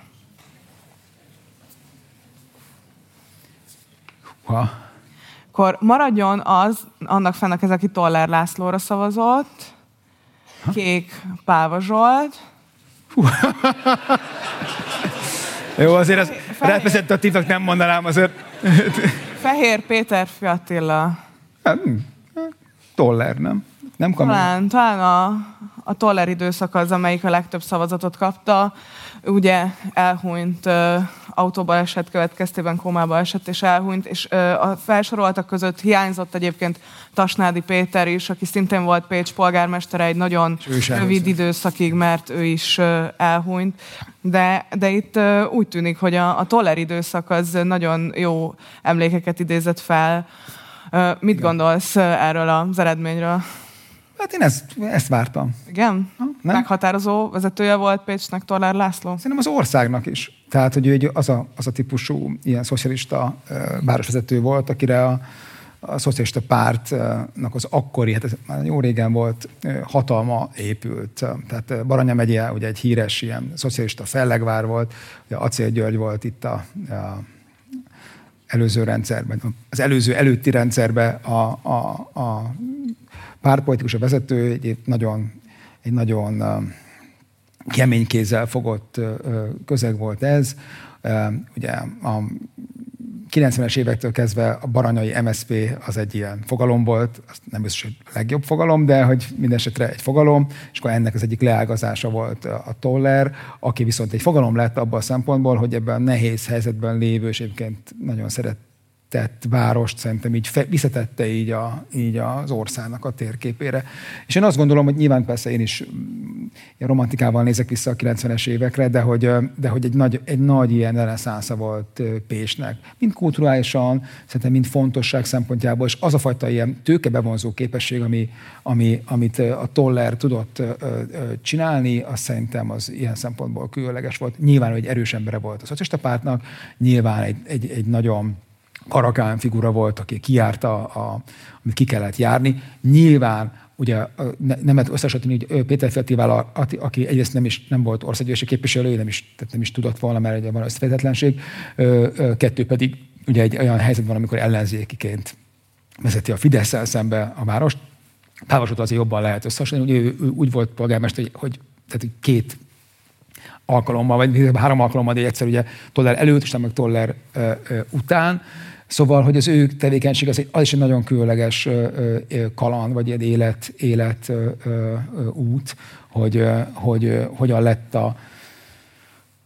Speaker 2: Ha.
Speaker 1: Akkor maradjon az, annak fenn a kez, aki Toller Lászlóra szavazott, ha? Kék Páva Zsolt.
Speaker 2: Jó, azért ez reprezentatívnak nem mondanám azért.
Speaker 1: Fehér Péterfi Attila.
Speaker 2: Toller, nem? Nem
Speaker 1: talán, talán a, a Toller időszak az, amelyik a legtöbb szavazatot kapta. Ugye elhunyt, uh, autóbaleset következtében kómába esett és elhunyt, és uh, a felsoroltak között hiányzott egyébként Tasnádi Péter is, aki szintén volt Pécs polgármestere egy nagyon rövid időszakig, mert ő is uh, elhunyt. De, de itt uh, úgy tűnik, hogy a, a Toller időszak az nagyon jó emlékeket idézett fel. Uh, mit Igen. gondolsz uh, erről az eredményről?
Speaker 2: Hát én ezt, ezt vártam.
Speaker 1: Igen? Ha, meghatározó vezetője volt Pécsnek Toller László?
Speaker 2: Szerintem az országnak is. Tehát, hogy ő az a, az a típusú ilyen szocialista uh, városvezető volt, akire a, a szocialista pártnak az akkori, hát ez már jó régen volt, uh, hatalma épült. Tehát Baranya megye ugye egy híres ilyen szocialista fellegvár volt, ugye Acél György volt itt a, a előző rendszerben, az előző előtti rendszerben a, a, a pártpolitikus, a vezető, egy nagyon, egy nagyon kemény kézzel fogott közeg volt ez. Ugye a kilencvenes évektől kezdve a baranyai em es zé pé az egy ilyen fogalom volt, az nem biztos, hogy a legjobb fogalom, de hogy minden esetre egy fogalom, és akkor ennek az egyik leágazása volt a Toller, aki viszont egy fogalom lett abban a szempontból, hogy ebben a nehéz helyzetben lévő, és egyébként nagyon szeretett várost szerintem így fe, visszatette így, a, így az országnak a térképére. És én azt gondolom, hogy nyilván persze én is ilyen romantikával nézek vissza a kilencvenes évekre, de hogy, de hogy egy, nagy, egy nagy ilyen reneszánsza volt Pécsnek. Mind kulturálisan, szerintem mind fontosság szempontjából, és az a fajta ilyen tőkebevonzó képesség, ami, ami, amit a Toller tudott csinálni, az szerintem az ilyen szempontból különleges volt. Nyilván, hogy erős embere volt a szocialista pártnak, nyilván egy, egy, egy nagyon karakán figura volt, aki kijárta, a, amit ki kellett járni. Nyilván, ugye ne, nem lehet összehasonlítani, hogy Péterfi Attilával, aki egyrészt nem, is, nem volt országgyűlési képviselő, nem is, tehát nem is tudott volna, mert ugye van összeférhetetlenség. Kettő pedig ugye egy olyan helyzet van, amikor ellenzékiként vezeti a Fidesszel szembe a várost. Páva Zsolt azért jobban lehet összehasonlítani. Ugye ő, ő úgy volt polgármester, hogy, hogy tehát két alkalommal, vagy három alkalommal, de egyszer ugye Toller előtt, és nem meg Toller ö, ö, után. Szóval, hogy az ő tevékenység az, egy, az is egy nagyon különleges ö, ö, kaland, vagy egy élet, élet ö, ö, út, hogy, ö, hogy ö, hogyan lett a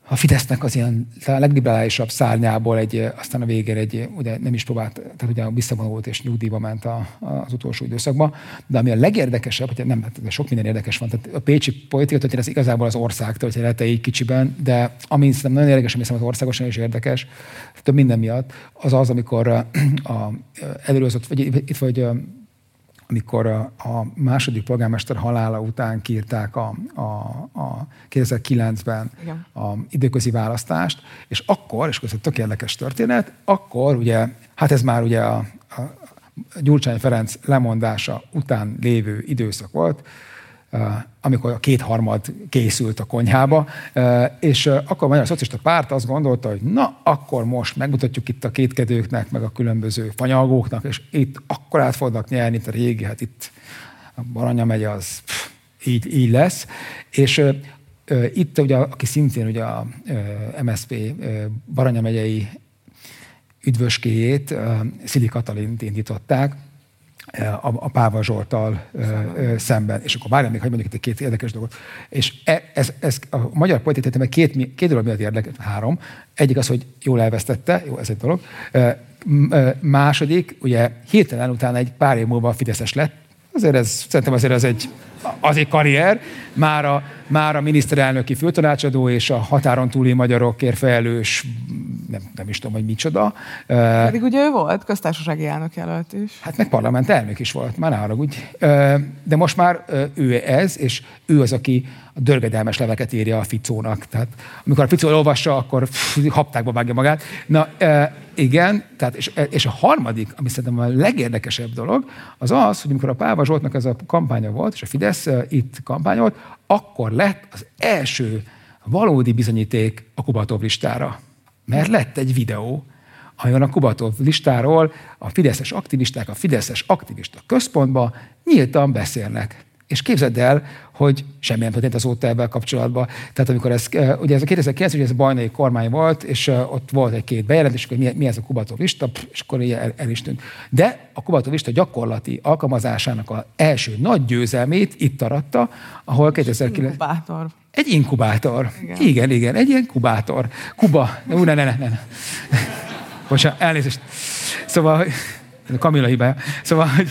Speaker 2: a Fidesznek az ilyen a legliberálisabb szárnyából egy, aztán a végén egy, ugye nem is próbált, tehát ugye visszavonult és nyugdíjba ment a, az utolsó időszakban. De ami a legérdekesebb, hogy nem, de sok minden érdekes van, tehát a pécsi politika történet az igazából az ország története így kicsiben, de ami szerintem nagyon érdekes, ami szerintem az országosan is érdekes, több minden miatt, az az, amikor a, a előrözott, vagy itt vagy amikor a, a második polgármester halála után kiírták a, a, a kétezer-kilencben Igen. a időközi választást, és akkor, és ez egy tök érdekes történet, akkor ugye, hát ez már ugye a, a Gyurcsány Ferenc lemondása után lévő időszak volt, amikor a kétharmad készült a konyhába, és akkor a Magyar Szocialista Párt azt gondolta, hogy na, akkor most megmutatjuk itt a kétkedőknek, meg a különböző fanyalgóknak, és itt akkor át fognak nyerni, itt a régi, hát itt a Baranya megye az pff, így, így lesz. És itt ugye, aki szintén ugye a em es zé pé Baranya megyei üdvöskéjét, Szili Katalint indították, a, a Páva Zsolttal ö, szemben. És akkor várjál még, hogy mondjuk itt két érdekes dolgot. És ez, ez a magyar politikában két, két dolog miatt érdekes, három. Egyik az, hogy jól elvesztette, jó, ez egy dolog. Második, ugye hirtelen utána egy pár év múlva fideszes lett. Azért ez, szerintem azért ez egy, az egy karrier. Már a, már a miniszterelnöki főtanácsadó és a határon túli magyarokért felelős, nem, nem is tudom, hogy micsoda.
Speaker 1: Pedig ugye ő volt köztársasági elnök jelölt is.
Speaker 2: Hát meg parlament elnök is volt, már ne haragudj. De most már ő ez, és ő az, aki a dörgedelmes leveket írja a Ficónak. Tehát amikor a Ficó olvassa, akkor pff, haptákba vágja magát. Na igen, tehát, és, és a harmadik, ami szerintem a legérdekesebb dolog, az az, hogy amikor a Páva Zsoltnak ez a kampánya volt, és a Fidesz itt kampányolt, akkor lett az első valódi bizonyíték a Kubatov listára. Mert lett egy videó, amelyen a Kubatov listáról a fideszes aktivisták, a fideszes aktivista központban nyíltan beszélnek. És képzeld el, hogy semmilyen történt azóta ebben kapcsolatban. Tehát amikor ez, ugye ez a kétezer-kilenc, ugye ez a bajnai kormány volt, és ott volt egy-két bejelentés, hogy mi, mi ez a Kubatov lista, és akkor el, el is tűnt. De a Kubatov lista gyakorlati alkalmazásának az első nagy győzelmét itt aratta, ahol kétezer-kilenc...
Speaker 1: Inkubátor.
Speaker 2: Egy inkubátor. Igen, igen, igen egy ilyen kubátor. Kuba. Ú, ne, ne, ne, ne. Bocsánat, elnézést. Szóval, Kamilla hibája. Szóval, hogy...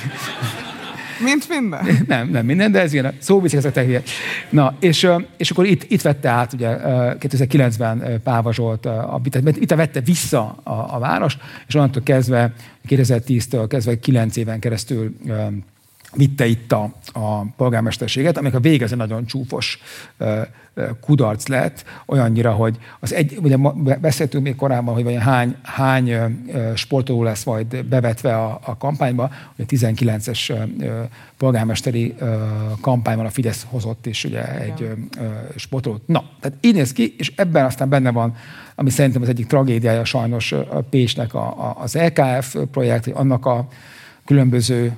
Speaker 1: Mint minden?
Speaker 2: Nem, nem minden, de ez ilyen szóviccékezetek hülye. Na, és, és akkor itt, itt vette át, ugye kétezer-kilencben Páva Zsolt, a, itt vette vissza a, a város, és onnantól kezdve, kétezer-tíztől kezdve kilenc éven keresztül vitte itt a, a polgármesterséget, amelyek a vége ez egy nagyon csúfos uh, kudarc lett, olyannyira, hogy az egy, ugye beszéltünk még korábban, hogy vajon hány, hány uh, sportoló lesz majd bevetve a, a kampányba, hogy a tizenkilences uh, polgármesteri uh, kampányban a Fidesz hozott is ugye egy uh, sportolót. Na, tehát így néz ki, és ebben aztán benne van, ami szerintem az egyik tragédiája sajnos a Pécsnek a, a, az é ká ef projekt, hogy annak a különböző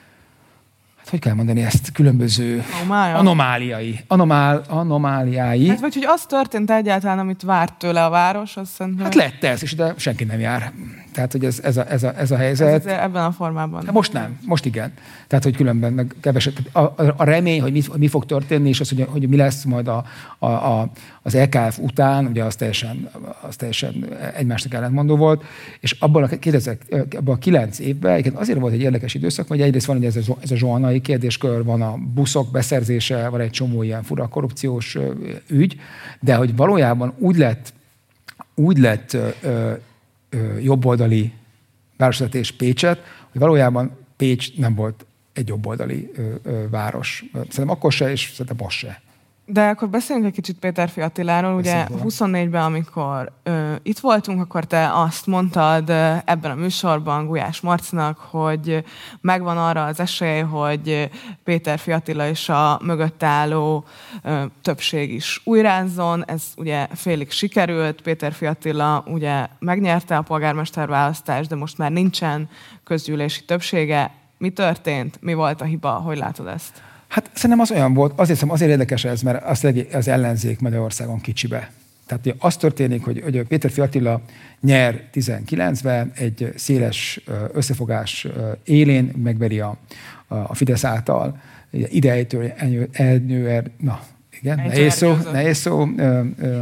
Speaker 2: hogy kell mondani ezt, különböző
Speaker 1: Anomália.
Speaker 2: anomáliai, anomál, anomáliái.
Speaker 1: Hát vagy, hogy az történt egyáltalán, amit várt tőle a város, azt szerintem...
Speaker 2: Hát lett ez, és de senki nem jár. Tehát, hogy ez, ez, a, ez, a, ez a helyzet...
Speaker 1: Ez ebben a formában.
Speaker 2: Hát most nem, most igen. Tehát, hogy különben meg keveset. A, a, a remény, hogy mi, mi fog történni, és az, hogy, hogy mi lesz majd a, a, a, az é ká ef után, ugye az teljesen, az teljesen egymásnak ellentmondó volt, és abban a, kétezer, abban a kilenc évben azért volt egy érdekes időszak, hogy egyrészt van, hogy ez a, ez a zsolnai kérdéskör, van a buszok beszerzése, van egy csomó ilyen fura korrupciós ügy, de hogy valójában úgy lett, úgy lett ö, ö, jobboldali városvezetés Pécset, hogy valójában Pécs nem volt egy jobboldali ö, ö, város. Szerintem akkor se, és szerintem most se.
Speaker 1: De akkor beszéljünk egy kicsit Péterfi Attiláról. Ugye huszonnégyben, amikor ö, itt voltunk, akkor te azt mondtad ö, ebben a műsorban Gulyás Marcinak, hogy megvan arra az esélye, hogy Péterfi Attila és a mögött álló ö, többség is újrázzon. Ez ugye félig sikerült. Péterfi Attila ugye megnyerte a polgármesterválasztást, de most már nincsen közgyűlési többsége. Mi történt? Mi volt a hiba? Hogy látod ezt?
Speaker 2: Hát szerintem az olyan volt, azért hiszem, azért érdekes ez, mert az, az ellenzék Magyarországon kicsibe. Tehát ugye az történik, hogy, hogy Péterfi Attila nyer tizenkilencben egy széles összefogás élén, megveri a, a Fidesz által idejétől elnyőer, na igen, nehéz szó, nehéz szó,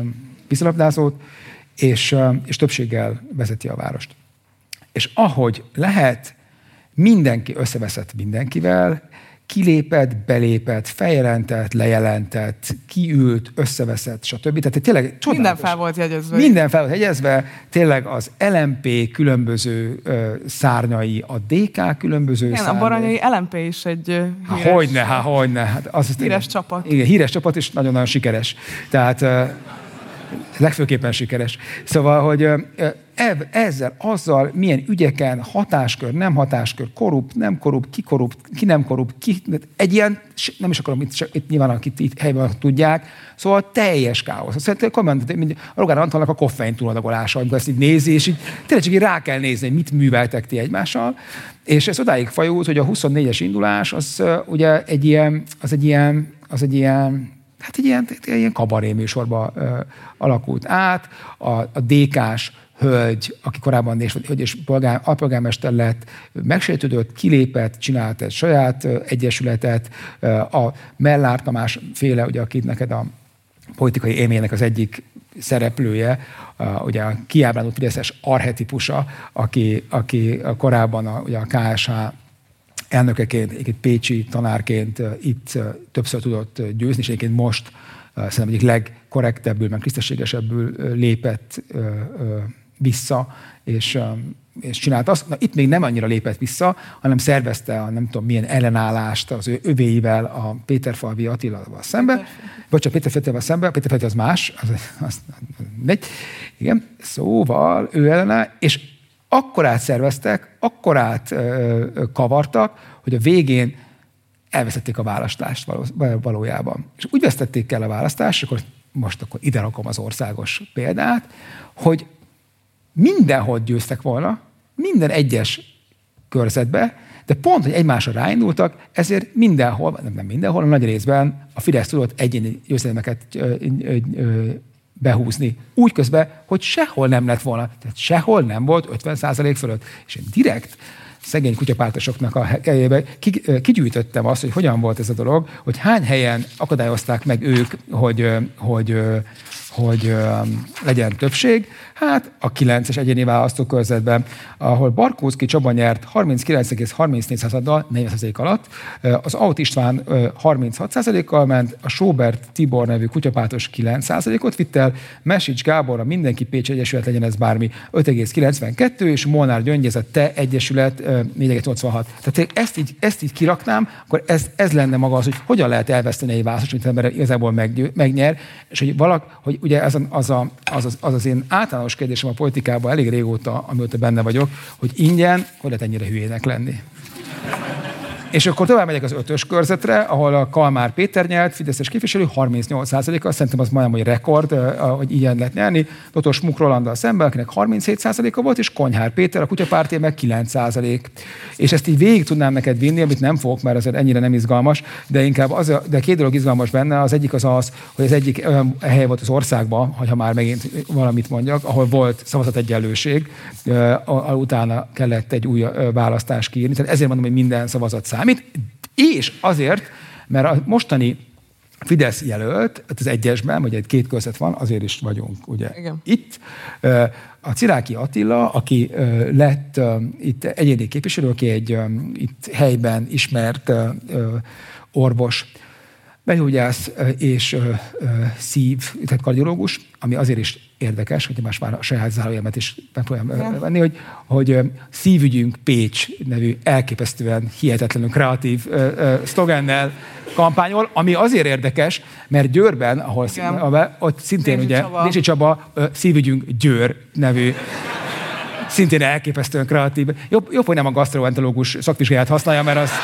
Speaker 2: vízilabdázót, és, és többséggel vezeti a várost. És ahogy lehet, mindenki összeveszett mindenkivel, kilépett, belépett, feljelentett, lejelentett, kiült, összeveszett, stb. Tehát tényleg csodálatos.
Speaker 1: Minden fel volt jegyezve.
Speaker 2: Minden fel volt jegyezve. Tényleg az el em pé különböző ö, szárnyai, a dé ká különböző
Speaker 1: igen,
Speaker 2: szárnyai.
Speaker 1: A baranyai el em pé is egy híres...
Speaker 2: Há, hogyne, há, hogyne. Hát az,
Speaker 1: híres
Speaker 2: igen,
Speaker 1: csapat.
Speaker 2: Igen, híres csapat, és nagyon-nagyon sikeres. Tehát ö, legfőképpen sikeres. Szóval, hogy ö, ezzel, azzal, milyen ügyeken, hatáskör, nem hatáskör, korrupt, nem korrupt, ki korrupt, ki nem korrupt, ki, egy ilyen, nem is akarom, itt, itt nyilván akit itt helyben tudják, szóval teljes káosz. Szóval komment, a Rogán Antalnak a koffein túladagolása, amikor ezt így nézi, és így tényleg csak így rá kell nézni, hogy mit műveltek ti egymással, és ez odáig fajult, hogy a huszonnégyes indulás az ugye egy ilyen, az egy ilyen, az egy ilyen, hát egy ilyen, egy ilyen kabaré műsorba uh, alakult át, a, a dé kás hölgy, aki korábban hölgy és polgár, alpolgármester lett, megsértődött, kilépett, csinált egy saját egyesületet, a Mellár Tamás féle, ugye, aki neked a politikai élménynek az egyik szereplője, ugye a kiábrándult fideszes archetipusa, aki, aki korábban a, ugye a ká es há elnökeként, egy pécsi tanárként itt többször tudott győzni, és egyébként most szerintem egyik legkorrektebbül, meg tisztességesebbül lépett vissza, és, és csinált azt. Na, itt még nem annyira lépett vissza, hanem szervezte a nem tudom milyen ellenállást az ő övéivel a Péterfalvi Attilával szembe. Vagy csak Péterfalvival szembe, Péterfalvi az más, az, az, az, igen. Szóval ő ellene, és akkorát szerveztek, akkorát ö, kavartak, hogy a végén elvesztették a választást való, valójában. És úgy vesztették el a választást, akkor most akkor ide rakom az országos példát, hogy mindenhol győztek volna, minden egyes körzetbe, de pont, hogy egymásra ráindultak, ezért mindenhol, nem mindenhol, a nagy részben a Fidesz tudott egyéni győzelmeket behúzni. Úgy közben, hogy sehol nem lett volna. Tehát sehol nem volt ötven százalék fölött. És én direkt szegény kutyapártosoknak a helyébe kigyűjtöttem azt, hogy hogyan volt ez a dolog, hogy hány helyen akadályozták meg ők, hogy, hogy, hogy legyen többség. Hát a kilences egyéni választókörzetben, ahol Barkóczky Csaba nyert harminckilenc egész harmincnégy századdal, negyven százalék alatt, az Aut István harminchat százalékkal ment, a Sóbert Tibor nevű kutyapártos kilenc százalékot vitt el, Mesics Gábor, a Mindenki Pécs Egyesület, legyen ez bármi, öt egész kilencvenkettő, és Molnár Gyöngy, ez a Te Egyesület négy egész nyolcvanhat. Tehát ezt így, ezt így kiraknám, akkor ez, ez lenne maga az, hogy hogyan lehet elveszteni egy választást, amit ember igazából meggyő, megnyer, és hogy valak, hogy ugye az, az, a, az, az, az az én általános kérdésem a politikában elég régóta, amióta benne vagyok, hogy ingyen, hogy lehet ennyire hülyének lenni. És akkor tovább megyek az ötös körzetre, ahol a Kalmár Péter nyert, fideszes képviselő, harmincnyolc százaléka, szerintem az majdnem, hogy rekord, hogy ilyen lehet nyerni. doktor Smuk Rolanddal szemben, akinek harminchét százaléka volt, és Konyhár Péter, a kutyapárté meg kilenc százalék. És ezt így végig tudnám neked vinni, amit nem fogok, mert azért ennyire nem izgalmas, de inkább az, de két dolog izgalmas benne. Az egyik az az, hogy az egyik olyan hely volt az országban, ha már megint valamit mondjak, ahol volt szavazategyenlőség, utána kellett egy új választást kiírni. Tehát ezért mondom, hogy minden szavazat számít, és azért, mert a mostani Fidesz jelölt, az egyesben, vagy egy két körzet van, azért is vagyunk ugye igen. Itt. A Ciráki Attila, aki lett itt egyéni képviselő, aki egy itt helyben ismert orvos, begyógyász és szív, tehát kardiológus, ami azért is érdekes, hogy más már a saját zárójelmet is megpróbálom venni, hogy, hogy Szívügyünk Pécs nevű elképesztően hihetetlenül kreatív szlogennel kampányol, ami azért érdekes, mert Győrben, ahol ahol, ott szintén Dési ugye Csaba. Dési Csaba Szívügyünk Győr nevű szintén elképesztően kreatív. Jobb, jobb hogy nem a gasztroenterológus szakvizsgáját használja, mert az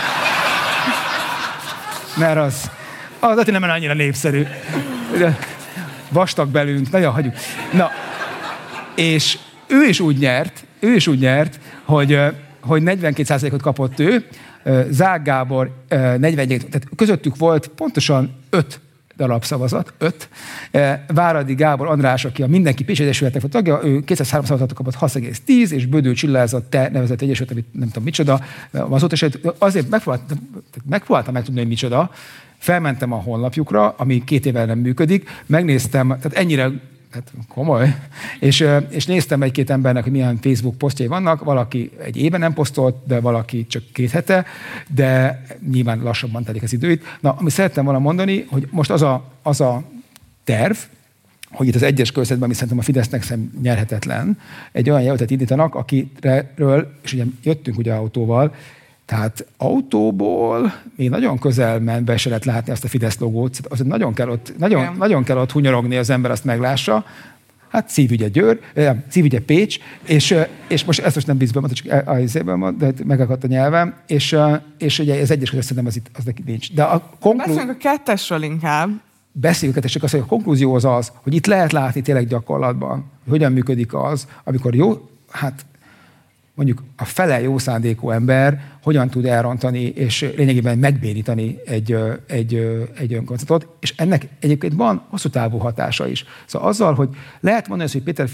Speaker 2: mert az az azért nem annyira népszerű. Vastag belünk, nagyon hagyjuk. Na, és ő is úgy nyert, ő is úgy nyert, hogy, hogy negyvenkét százalékot kapott ő, Zák Gábor negyvenegy, tehát közöttük volt pontosan öt darab szavazat, öt. Váradi Gábor András, aki a Mindenki Pécs Egyesületnek volt tagja, ő kétszázhárom szavazatot kapott hat egész tíz, és Bödő Csilla, ez a Te nevezett egyesület, amit nem tudom micsoda, azóta is azért megpróbáltam, megpróbáltam megtudni, hogy micsoda, felmentem a honlapjukra, ami két éve nem működik, megnéztem, tehát ennyire hát komoly. És, és néztem egy-két embernek, hogy milyen Facebook posztjai vannak, valaki egy éve nem posztolt, de valaki csak két hete, de nyilván lassabban telik az időt. Na, amit szerettem volna mondani, hogy most az a, az a terv, hogy itt az egyes körzetben, ami szerintem a Fidesznek szem nyerhetetlen, egy olyan jelöltet indítanak, akiről, és ugye jöttünk ugye autóval, tehát autóból még nagyon közelben se lehet látni azt a Fidesz logót, azért nagyon kell ott, nagyon, nagyon kell ott hunyorogni, az ember azt meglássa. Hát szívügye Győr, szívügye Pécs, és, és most ezt most nem vízből mondta, csak a izéből, de megakadt a nyelvem, és, és ugye az egyes között szerintem az itt az nincs. De a konklú...
Speaker 1: Beszéljünk a kettesről inkább.
Speaker 2: Beszéljünk, és csak az, hogy a konklúzió az az, hogy itt lehet látni tényleg gyakorlatban, hogy hogyan működik az, amikor jó, hát mondjuk a fele jó szándékú ember hogyan tud elrontani és lényegében megbénítani egy, egy, egy önkormányzatot, és ennek egyébként van hosszú távú hatása is. Szóval azzal, hogy lehet mondani, hogy Péter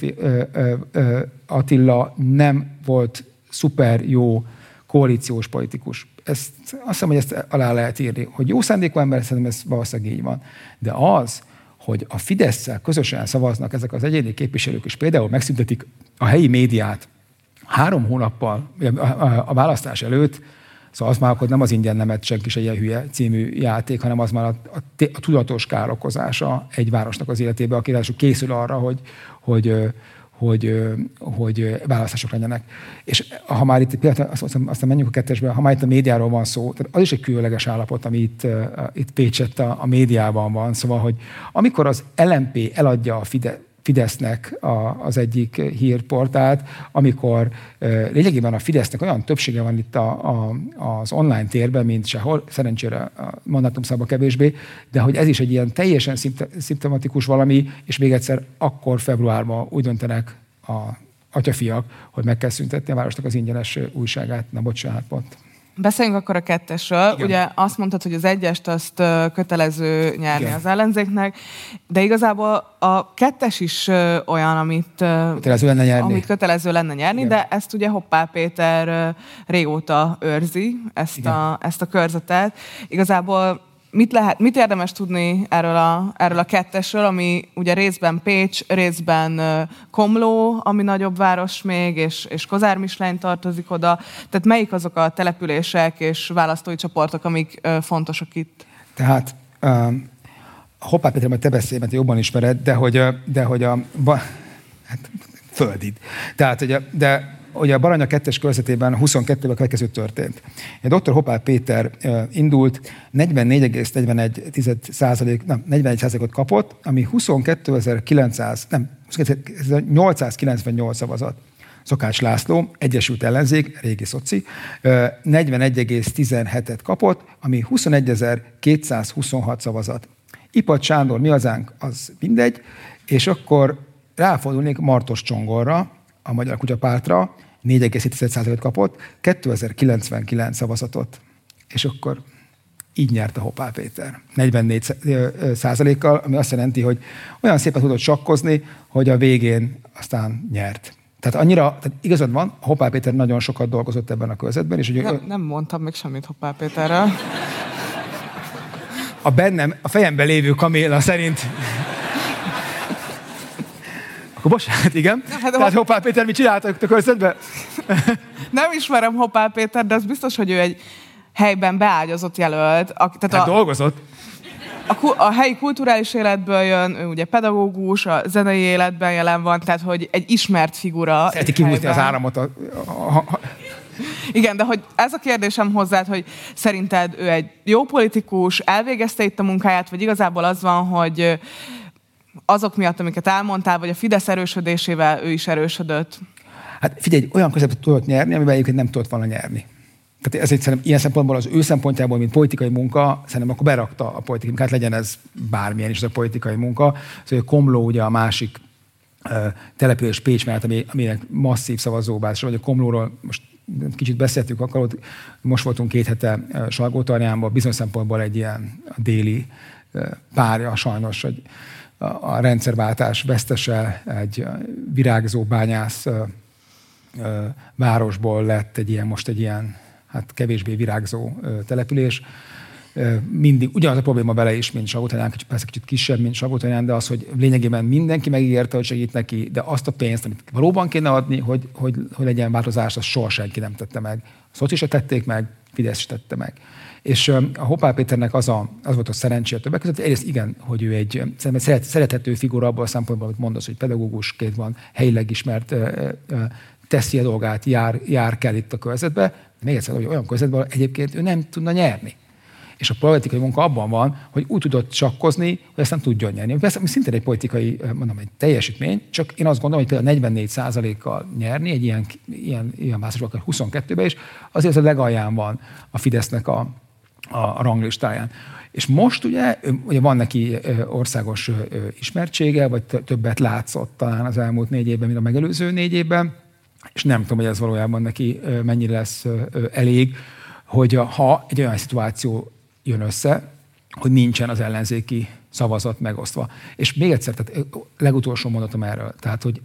Speaker 2: Attila nem volt szuper jó koalíciós politikus. Ezt, azt hiszem, hogy ezt alá lehet írni. Hogy jó szándékú ember, szerintem ez valószínűleg így van. De az, hogy a Fidesszel közösen szavaznak ezek az egyéni képviselők, és például megszüntetik a helyi médiát három hónappal a választás előtt, szóval az már akkor nem az ingyen nemet senki se ilyen hülye című játék, hanem az már a, a, a tudatos károkozása egy városnak az életébe, aki ráadásul készül arra, hogy, hogy, hogy, hogy választások legyenek. És ha már itt, aztán, aztán menjünk a kettesbe, ha már itt a médiáról van szó, tehát az is egy különleges állapot, ami itt, itt Pécsett a, a médiában van. Szóval, hogy amikor az el em pé eladja a Fidesz, Fidesznek a, az egyik hírportált, amikor uh, lényegében a Fidesznek olyan többsége van itt a, a, az online térben, mint sehol, szerencsére a mandátumszámban kevésbé, de hogy ez is egy ilyen teljesen szimptomatikus valami, és még egyszer akkor februárban úgy döntenek a atyafiak, hogy meg kell szüntetni a városnak az ingyenes újságát. Na bocsánat, pont.
Speaker 1: Beszéljünk akkor a kettesről.
Speaker 2: Igen.
Speaker 1: Ugye azt mondtad, hogy az egyest azt kötelező nyerni Igen. az ellenzéknek, de igazából a kettes is olyan, amit
Speaker 2: kötelező lenne nyerni,
Speaker 1: amit kötelező lenne nyerni de ezt ugye Hoppá Péter régóta őrzi, ezt, a, ezt a körzetet. Igazából mit, lehet, mit érdemes tudni erről a, erről a kettesről, ami ugye részben Pécs, részben Komló, ami nagyobb város még, és, és Kozármislány tartozik oda. Tehát melyik azok a települések és választói csoportok, amik fontosak itt?
Speaker 2: Tehát um, Hoppá Péter, majd te beszélj, mert jobban ismered, de hogy, de hogy a... Ba, hát, földid. Tehát, ugye, de ugye a Baranya kettes körzetében huszonkettőben következő történt. doktor Hoppá Péter indult, negyvennégy egész negyvenegy százalék, nem, negyvenegy százalékot kapott, ami huszonkétezer-kilencszáz, nem, huszonkétezer-nyolcszázkilencvennyolc szavazat. Szakács László, Egyesült Ellenzék, régi szoci, negyvenegy egész tizenhetet kapott, ami huszonegyezer-kétszázhuszonhat szavazat. Ipadt Sándor, Mi Hazánk, az mindegy, és akkor ráfordulnék Martos Csongorra, a Magyar Kutyapártra, négy egész hét százalékot kapott, kétezer-kilencvenkilenc szavazatot. És akkor így nyert a Hoppá Péter. negyvennégy százalékkal, ami azt jelenti, hogy olyan szépen tudott sakkozni, hogy a végén aztán nyert. Tehát annyira, tehát igazad van, a Hoppá Péter nagyon sokat dolgozott ebben a körzetben. És ugye,
Speaker 1: nem, nem mondtam még semmit Hoppá Péterről.
Speaker 2: A bennem, a fejemben lévő Kaméla szerint... Akkor bocsánat, igen. Ja, hát Tehát Hoppá Péter mit csináltak a körzetben?
Speaker 1: Nem ismerem Hoppá Péter, de az biztos, hogy ő egy helyben beágyazott jelölt. A,
Speaker 2: tehát hát a, dolgozott.
Speaker 1: A, a helyi kulturális életből jön, ő ugye pedagógus, a zenei életben jelen van, tehát hogy egy ismert figura.
Speaker 2: Szereti kihúzni az áramot. A, a, a,
Speaker 1: Igen, de hogy ez a kérdésem hozzád, hogy szerinted ő egy jó politikus, elvégezte itt a munkáját, vagy igazából az van, hogy azok miatt, amiket elmondtál, vagy a Fidesz erősödésével ő is erősödött?
Speaker 2: Hát figyelj, olyan közepet tudott nyerni, amiben egyébként nem tudott volna nyerni. Tehát ezért szerintem ilyen szempontból az ő szempontjából, mint politikai munka, szerintem akkor berakta a politikai munkát, legyen ez bármilyen is a politikai munka. Szóval Komló ugye a másik uh, település Pécs mellett, ami, aminek masszív szavazóbázis, vagy a Komlóról most kicsit beszéltünk, akkor ott, most voltunk két hete uh, Salgótarjánban, bizonyos szempontból egy ilyen déli uh, párja sajnos, hogy a rendszerváltás vesztese, egy virágzó bányász városból lett egy ilyen, most egy ilyen hát kevésbé virágzó település. mindig ugyanaz a probléma vele is, mint Savó-Tanyán, persze kicsit kisebb, mint Savó-Tanyán, de az, hogy lényegében mindenki megígérte, hogy segít neki, de azt a pénzt, amit valóban kéne adni, hogy, hogy, hogy legyen változás, azt soha senki nem tette meg. A Szoci se tették meg, Fidesz se tette meg. És a Hoppá Péternek az, a, az volt a szerencsé a többek között, egyrészt igen, hogy ő egy szeret, szerethető figura abban a szempontból, amit mondasz, hogy pedagógusként van, helyileg ismert, teszi a dolgát, jár, jár kell itt a körzetbe, még egyszer, hogy olyan körzetben egyébként ő nem tudna nyerni. És a politikai munka abban van, hogy úgy tudott sakkozni, hogy ezt nem tudjon nyerni. Persze szintén egy politikai, mondom, egy teljesítmény, csak én azt gondolom, hogy például negyvennégy százalékkal nyerni, egy ilyen, ilyen, ilyen választásban, akár huszonkettőben is, azért az a legalján van a Fidesznek a, a ranglistáján. És most ugye, ugye van neki országos ismertsége, vagy többet látszott talán az elmúlt négy évben, mint a megelőző négy évben, és nem tudom, hogy ez valójában neki mennyire lesz elég, hogy ha egy olyan szituáció jön össze, hogy nincsen az ellenzéki szavazat megosztva. És még egyszer, tehát legutolsó mondatom erről, tehát, hogy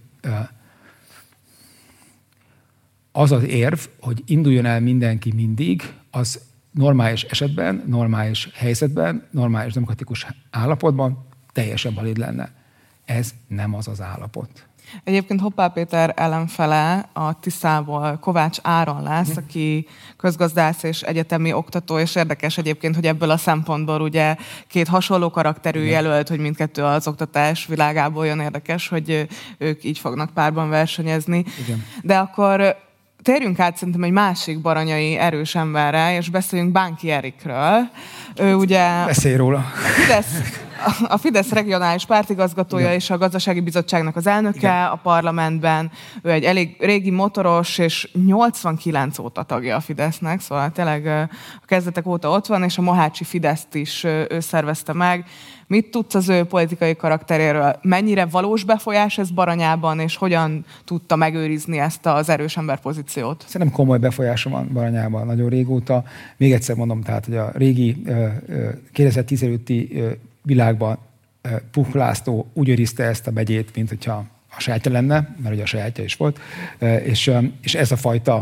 Speaker 2: az az érv, hogy induljon el mindenki mindig, az normális esetben, normális helyzetben, normális demokratikus állapotban teljesen valid lenne. Ez nem az az állapot.
Speaker 1: Egyébként Hoppá Péter ellenfele a Tiszából Kovács Áron lesz, mm. aki közgazdász és egyetemi oktató, és érdekes egyébként, hogy ebből a szempontból ugye két hasonló karakterű Igen. jelölt, hogy mindkettő az oktatás világából jön, érdekes, hogy ők így fognak párban versenyezni. Igen. De akkor térjünk át szerintem egy másik baranyai erős emberre, és beszéljünk Bánki Erikről. Ő ugye...
Speaker 2: Beszélj róla.
Speaker 1: Fidesz, a Fidesz regionális pártigazgatója Igen. és a gazdasági bizottságnak az elnöke Igen. a parlamentben. Ő egy elég régi motoros, és nyolcvankilenc óta tagja a Fidesznek, szóval tényleg a kezdetek óta ott van, és a mohácsi Fideszt is ő szervezte meg. Mit tudsz az ő politikai karakteréről? Mennyire valós befolyás ez Baranyában, és hogyan tudta megőrizni ezt az erős ember pozíciót?
Speaker 2: Szerintem komoly befolyása van Baranyában nagyon régóta. Még egyszer mondom, tehát, hogy a régi kétezer-tíz előtti világban Puk László úgy őrizte ezt a megyét, mint hogyha a sajátja lenne, mert ugye a sajátja is volt, és, és ez a fajta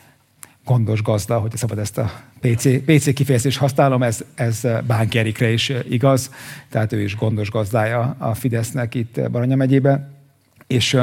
Speaker 2: gondos gazda, hogyha szabad ezt a pé cé, pé cé kifejezést használom, ez, ez Bánki Erikre is igaz, tehát ő is gondos gazdája a Fidesznek itt Baranya megyében, és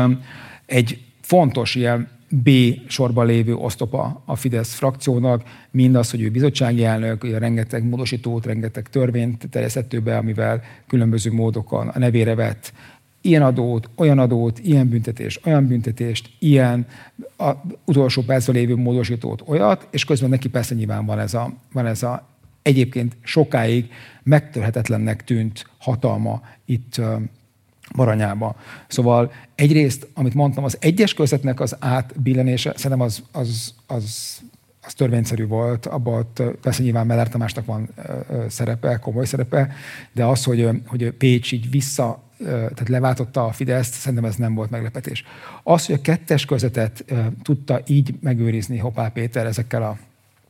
Speaker 2: egy fontos ilyen B sorban lévő osztopa a Fidesz frakciónak, mindaz, hogy ő bizottsági elnök, ugye rengeteg módosítót, rengeteg törvényt terjesztett be, amivel különböző módokon a nevére vett ilyen adót, olyan adót, ilyen büntetést, olyan büntetést, ilyen a utolsó percben lévő módosítót, olyat, és közben neki persze nyilván van ez a, van ez a egyébként sokáig megtörhetetlennek tűnt hatalma itt Baranyába. Szóval egyrészt, amit mondtam, az egyes körzetnek az átbillenése, szerintem az, az, az, az törvényszerű volt, abban persze nyilván Meller Tamásnak van szerepe, komoly szerepe, de az, hogy, hogy Pécs így vissza, tehát leváltotta a Fideszt, szerintem ez nem volt meglepetés. Az, hogy a kettes körzetet tudta így megőrizni Hoppá Péter ezekkel a,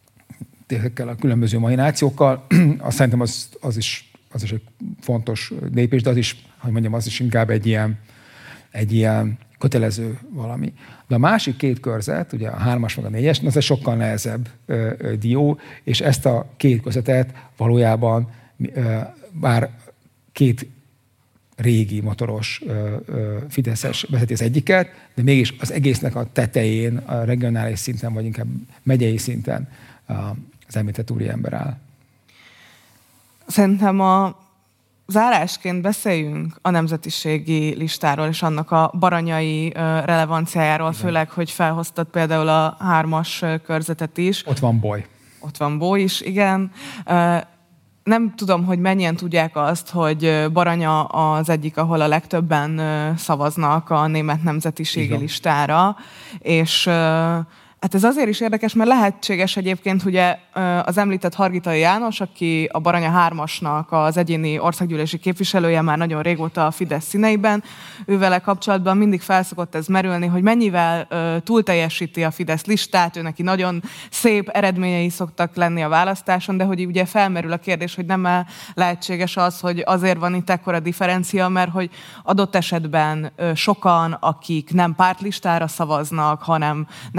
Speaker 2: ezekkel a különböző mahinációkkal, azt szerintem az, az is az is egy fontos lépés, de az is, hogy mondjam, az is inkább egy ilyen, egy ilyen kötelező valami. De a másik két körzet, ugye a hármas meg a négyes, az egy sokkal nehezebb ö, ö, dió, és ezt a két körzetet valójában ö, bár két régi motoros ö, ö, fideszes vezeti az egyiket, de mégis az egésznek a tetején, a regionális szinten, vagy inkább megyei szinten az említett úriember áll.
Speaker 1: Szerintem a zárásként beszéljünk a nemzetiségi listáról és annak a baranyai relevanciájáról, Igen. főleg, hogy felhoztad például a hármas körzetet is.
Speaker 2: Ott van Boly.
Speaker 1: Ott van Boly is, igen. Nem tudom, hogy mennyien tudják azt, hogy Baranya az egyik, ahol a legtöbben szavaznak a német nemzetiségi Igen. listára, és hát ez azért is érdekes, mert lehetséges egyébként ugye az említett Hargitai János, aki a Baranya hármasnak az egyéni országgyűlési képviselője már nagyon régóta a Fidesz színeiben, ővele kapcsolatban mindig felszokott ez merülni, hogy mennyivel túlteljesíti a Fidesz listát, ő neki nagyon szép eredményei szoktak lenni a választáson, de hogy ugye felmerül a kérdés, hogy nem lehetséges az, hogy azért van itt ekkora differencia, mert hogy adott esetben sokan, akik nem pártlistára szavaznak, hanem nemzetiség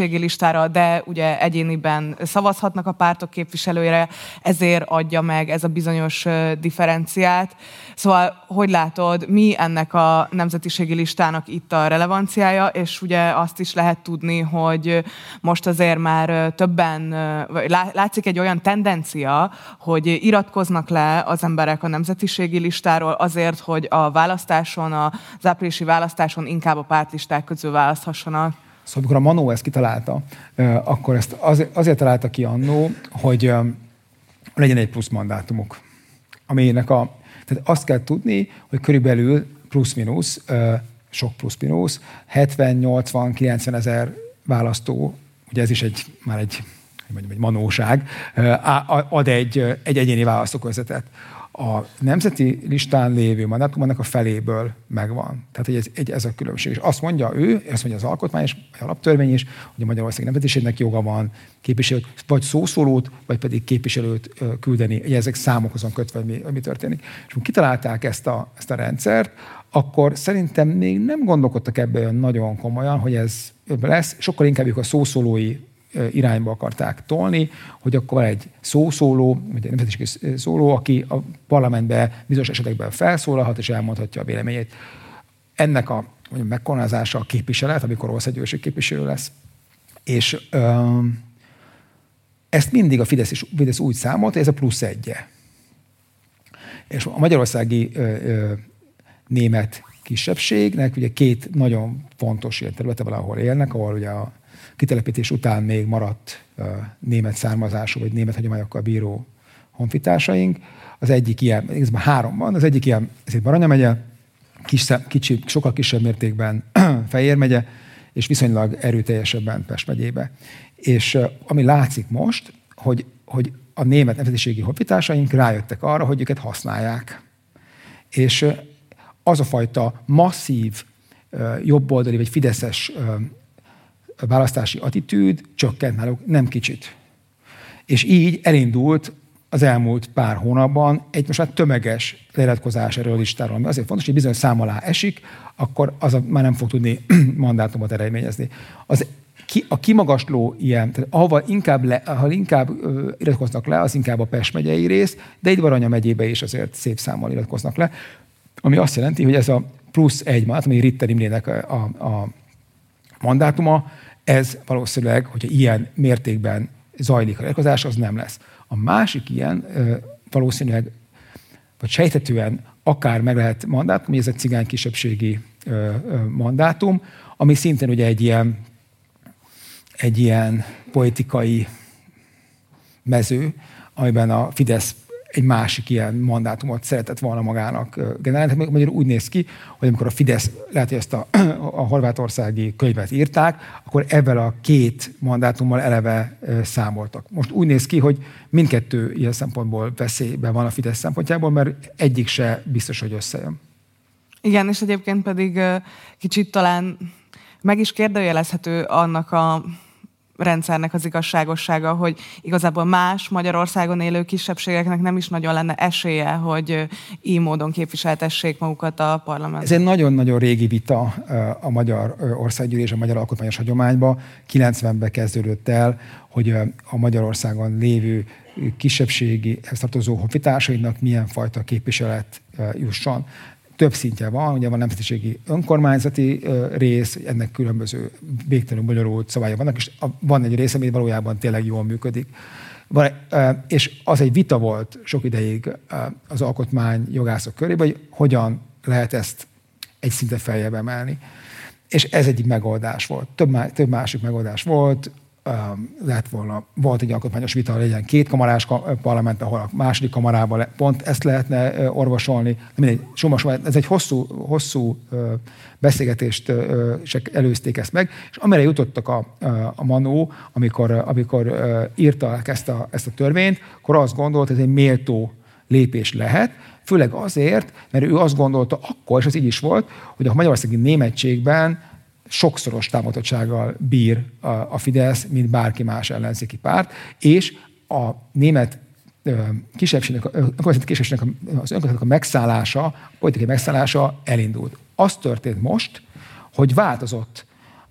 Speaker 1: nemzetiségi listára, de ugye egyéniben szavazhatnak a pártok képviselőire, ezért adja meg ez a bizonyos differenciát. Szóval, hogy látod, mi ennek a nemzetiségi listának itt a relevanciája, és ugye azt is lehet tudni, hogy most azért már többen, látszik egy olyan tendencia, hogy iratkoznak le az emberek a nemzetiségi listáról azért, hogy a választáson, az áprilisi választáson inkább a pártlisták közül választhassanak.
Speaker 2: Szóval amikor a Manó ezt kitalálta, akkor ezt azért találta ki annó, hogy legyen egy plusz mandátumuk. Aminek a, tehát azt kell tudni, hogy körülbelül plusz-minusz, sok plusz-minusz, hetven, nyolcvan, kilencven ezer választó, ugye ez is egy, már egy, mondjam, egy manóság, ad egy, egy egyéni választókörzetet. A nemzeti listán lévő mandátum annak a feléből megvan. Tehát ez, egy, ez a különbség. És azt mondja ő, ezt mondja az alkotmány és az alaptörvény is, hogy a Magyarország nemzetiségnek joga van képviselőt, vagy szószólót, vagy pedig képviselőt küldeni. Ugye ezek számokhoz van kötve, mi, mi történik. És amikor kitalálták ezt a, ezt a rendszert, akkor szerintem még nem gondolkodtak ebben nagyon komolyan, hogy ez lesz. Sokkal inkább ők a szószólói irányba akarták tolni, hogy akkor van egy szószóló, vagy egy nemzetiségi szóló, aki a parlamentben bizonyos esetekben felszólalhat és elmondhatja a véleményét. Ennek a megkoronázása a képviselet, amikor országgyűlési képviselő lesz. És ö, ezt mindig a Fidesz, is, Fidesz úgy számolt, hogy ez a plusz egye. És a magyarországi ö, ö, német kisebbségnek ugye két nagyon fontos ilyen területe valahol élnek, ahol ugye a kitelepítés után még maradt uh, német származású, vagy német hagyományokkal bíró honfitársaink. Az egyik ilyen, igazából három van, az egyik ilyen, ez egy Baranya megye, kis, kicsi, sokkal kisebb mértékben Fejér megye, és viszonylag erőteljesebben Pest megyébe. És uh, ami látszik most, hogy, hogy a német nemzetiségi honfitársaink rájöttek arra, hogy őket használják. És uh, az a fajta masszív, uh, jobboldali vagy fideszes uh, választási attitűd csökkent náluk, nem kicsit. És így elindult az elmúlt pár hónapban egy most már tömeges leiratkozás erről a listáról, ami azért fontos, hogy bizonyos szám alá esik, akkor az a, már nem fog tudni mandátumot eredményezni. Az, ki, a kimagasló ilyen, tehát ahol inkább, le, ahol inkább uh, iratkoznak le, az inkább a Pest megyei rész, de itt Baranya megyébe is azért szép számmal iratkoznak le, ami azt jelenti, hogy ez a plusz egy mandátum, ami Ritter Imrének a, a, a mandátuma, ez valószínűleg, hogyha ilyen mértékben zajlik a iratkozás, az nem lesz. A másik ilyen valószínűleg, vagy sejthetően akár meg lehet mandátum, ez egy cigány kisebbségi mandátum, ami szintén ugye egy ilyen, egy ilyen politikai mező, amiben a Fidesz egy másik ilyen mandátumot szeretett volna magának generálni. Tehát magyarul úgy néz ki, hogy amikor a Fidesz, lehet, hogy ezt a, a horvátországi könyvet írták, akkor ebben a két mandátummal eleve számoltak. Most úgy néz ki, hogy mindkettő ilyen szempontból veszélyben van a Fidesz szempontjából, mert egyik se biztos, hogy összejön.
Speaker 1: Igen, és egyébként pedig kicsit talán meg is kérdőjelezhető annak a rendszernek az igazságossága, hogy igazából más Magyarországon élő kisebbségeknek nem is nagyon lenne esélye, hogy így módon képviseltessék magukat a parlamentben.
Speaker 2: Ez egy nagyon-nagyon régi vita a magyar országgyűlés, a magyar alkotmányos hagyományban. kilencvenben kezdődött el, hogy a Magyarországon lévő kisebbségihez tartozó honfitársainak milyen fajta képviselet jusson. Több szintje van, ugye van nemzetiségi önkormányzati rész, ennek különböző végtelenül bonyolult szabályok vannak, és van egy rész, ami valójában tényleg jól működik. Van, és az egy vita volt sok ideig az alkotmány jogászok körében, hogy hogyan lehet ezt egy szinten feljebb emelni. És ez egyik megoldás volt. Több, több másik megoldás volt, lehet volna, volt egy alkotmányos vita, hogy legyen két kamarás parlament, ahol a második kamarában pont ezt lehetne orvosolni. Mindegy, ez egy hosszú, hosszú beszélgetést előzték ezt meg, és amire jutottak a, a Manó, amikor, amikor írták ezt a, ezt a törvényt, akkor azt gondolt, hogy ez egy méltó lépés lehet, főleg azért, mert ő azt gondolta akkor, és az így is volt, hogy a magyarországi németségben sokszoros támogatottsággal bír a, a Fidesz, mint bárki más ellenzéki párt, és a német kisebbségnek, önkormányzati kisebbségnek az önkormányzatok a megszállása, a politikai megszállása elindult. Az történt most, hogy változott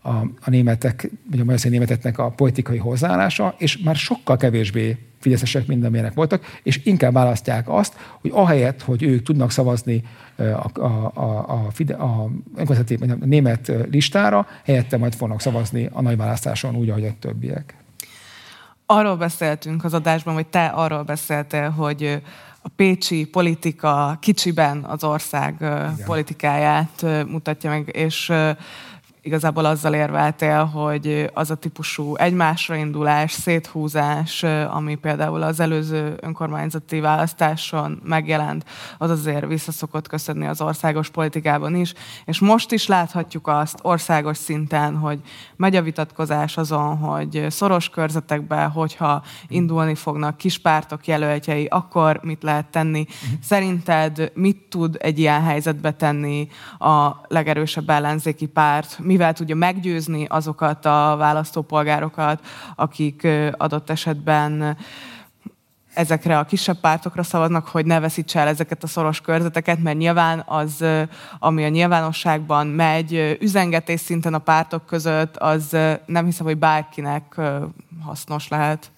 Speaker 2: a, a németek, vagy a magyarországi németeknek a politikai hozzáállása, és már sokkal kevésbé fideszesek, mint amilyenek voltak, és inkább választják azt, hogy ahelyett, hogy ők tudnak szavazni a, a, a, a, Fide, a, a német listára, helyette majd fognak szavazni a nagyválasztáson úgy, ahogy a többiek.
Speaker 1: Arról beszéltünk az adásban, vagy te arról beszéltél, hogy a pécsi politika kicsiben az ország Igen. politikáját mutatja meg, és igazából azzal érveltél, hogy az a típusú egymásra indulás, széthúzás, ami például az előző önkormányzati választáson megjelent, az azért visszaszokott köszönni az országos politikában is. És most is láthatjuk azt országos szinten, hogy megy a vitatkozás azon, hogy szoros körzetekben, hogyha indulni fognak kispártok jelöltjei, akkor mit lehet tenni? Uh-huh. Szerinted mit tud egy ilyen helyzetbe tenni a legerősebb ellenzéki párt? Mivel tudja meggyőzni azokat a választópolgárokat, akik adott esetben ezekre a kisebb pártokra szavaznak, hogy ne veszítse el ezeket a szoros körzeteket, mert nyilván az, ami a nyilvánosságban megy, üzengetés szinten a pártok között, az nem hiszem, hogy bárkinek hasznos lehet.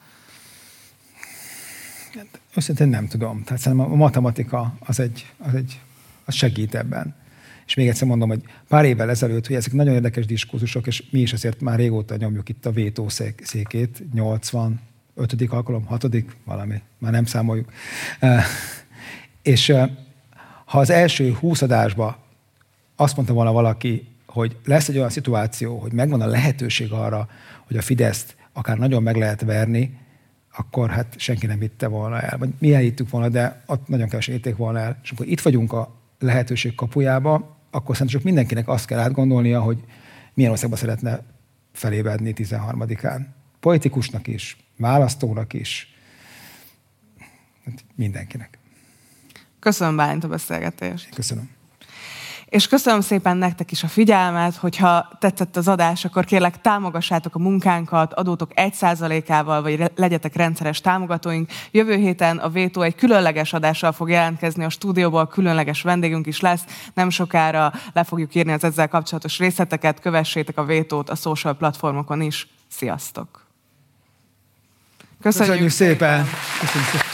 Speaker 2: Őszintén nem tudom. Tehát szerintem a matematika az, egy, az, egy, az segít ebben. És még egyszer mondom, hogy pár évvel ezelőtt, hogy ezek nagyon érdekes diskurzusok, és mi is azért már régóta nyomjuk itt a vétó székét, nyolcvanötödik alkalom, hatodik valami, már nem számoljuk. És ha az első húsz adásban azt mondta volna valaki, hogy lesz egy olyan szituáció, hogy megvan a lehetőség arra, hogy a Fideszt akár nagyon meg lehet verni, akkor hát senki nem hitte volna el. Vagy mi elhittük volna, de ott nagyon kevesen hitték volna el. És amikor itt vagyunk a lehetőség kapujába, akkor szerintem csak mindenkinek azt kell átgondolnia, hogy milyen országba szeretne felébredni tizenharmadikán. Politikusnak is, választónak is, mindenkinek.
Speaker 1: Köszönöm, Bálint, a beszélgetést.
Speaker 2: Köszönöm.
Speaker 1: És köszönöm szépen nektek is a figyelmet, hogyha tetszett az adás, akkor kérlek támogassátok a munkánkat, adótok egy százalékával, vagy legyetek rendszeres támogatóink. Jövő héten a Vétó egy különleges adással fog jelentkezni a stúdióból, különleges vendégünk is lesz. Nem sokára le fogjuk írni az ezzel kapcsolatos részleteket, kövessétek a Vétót a social platformokon is. Sziasztok!
Speaker 2: Köszönjük, Köszönjük szépen! szépen. Köszönjük szépen.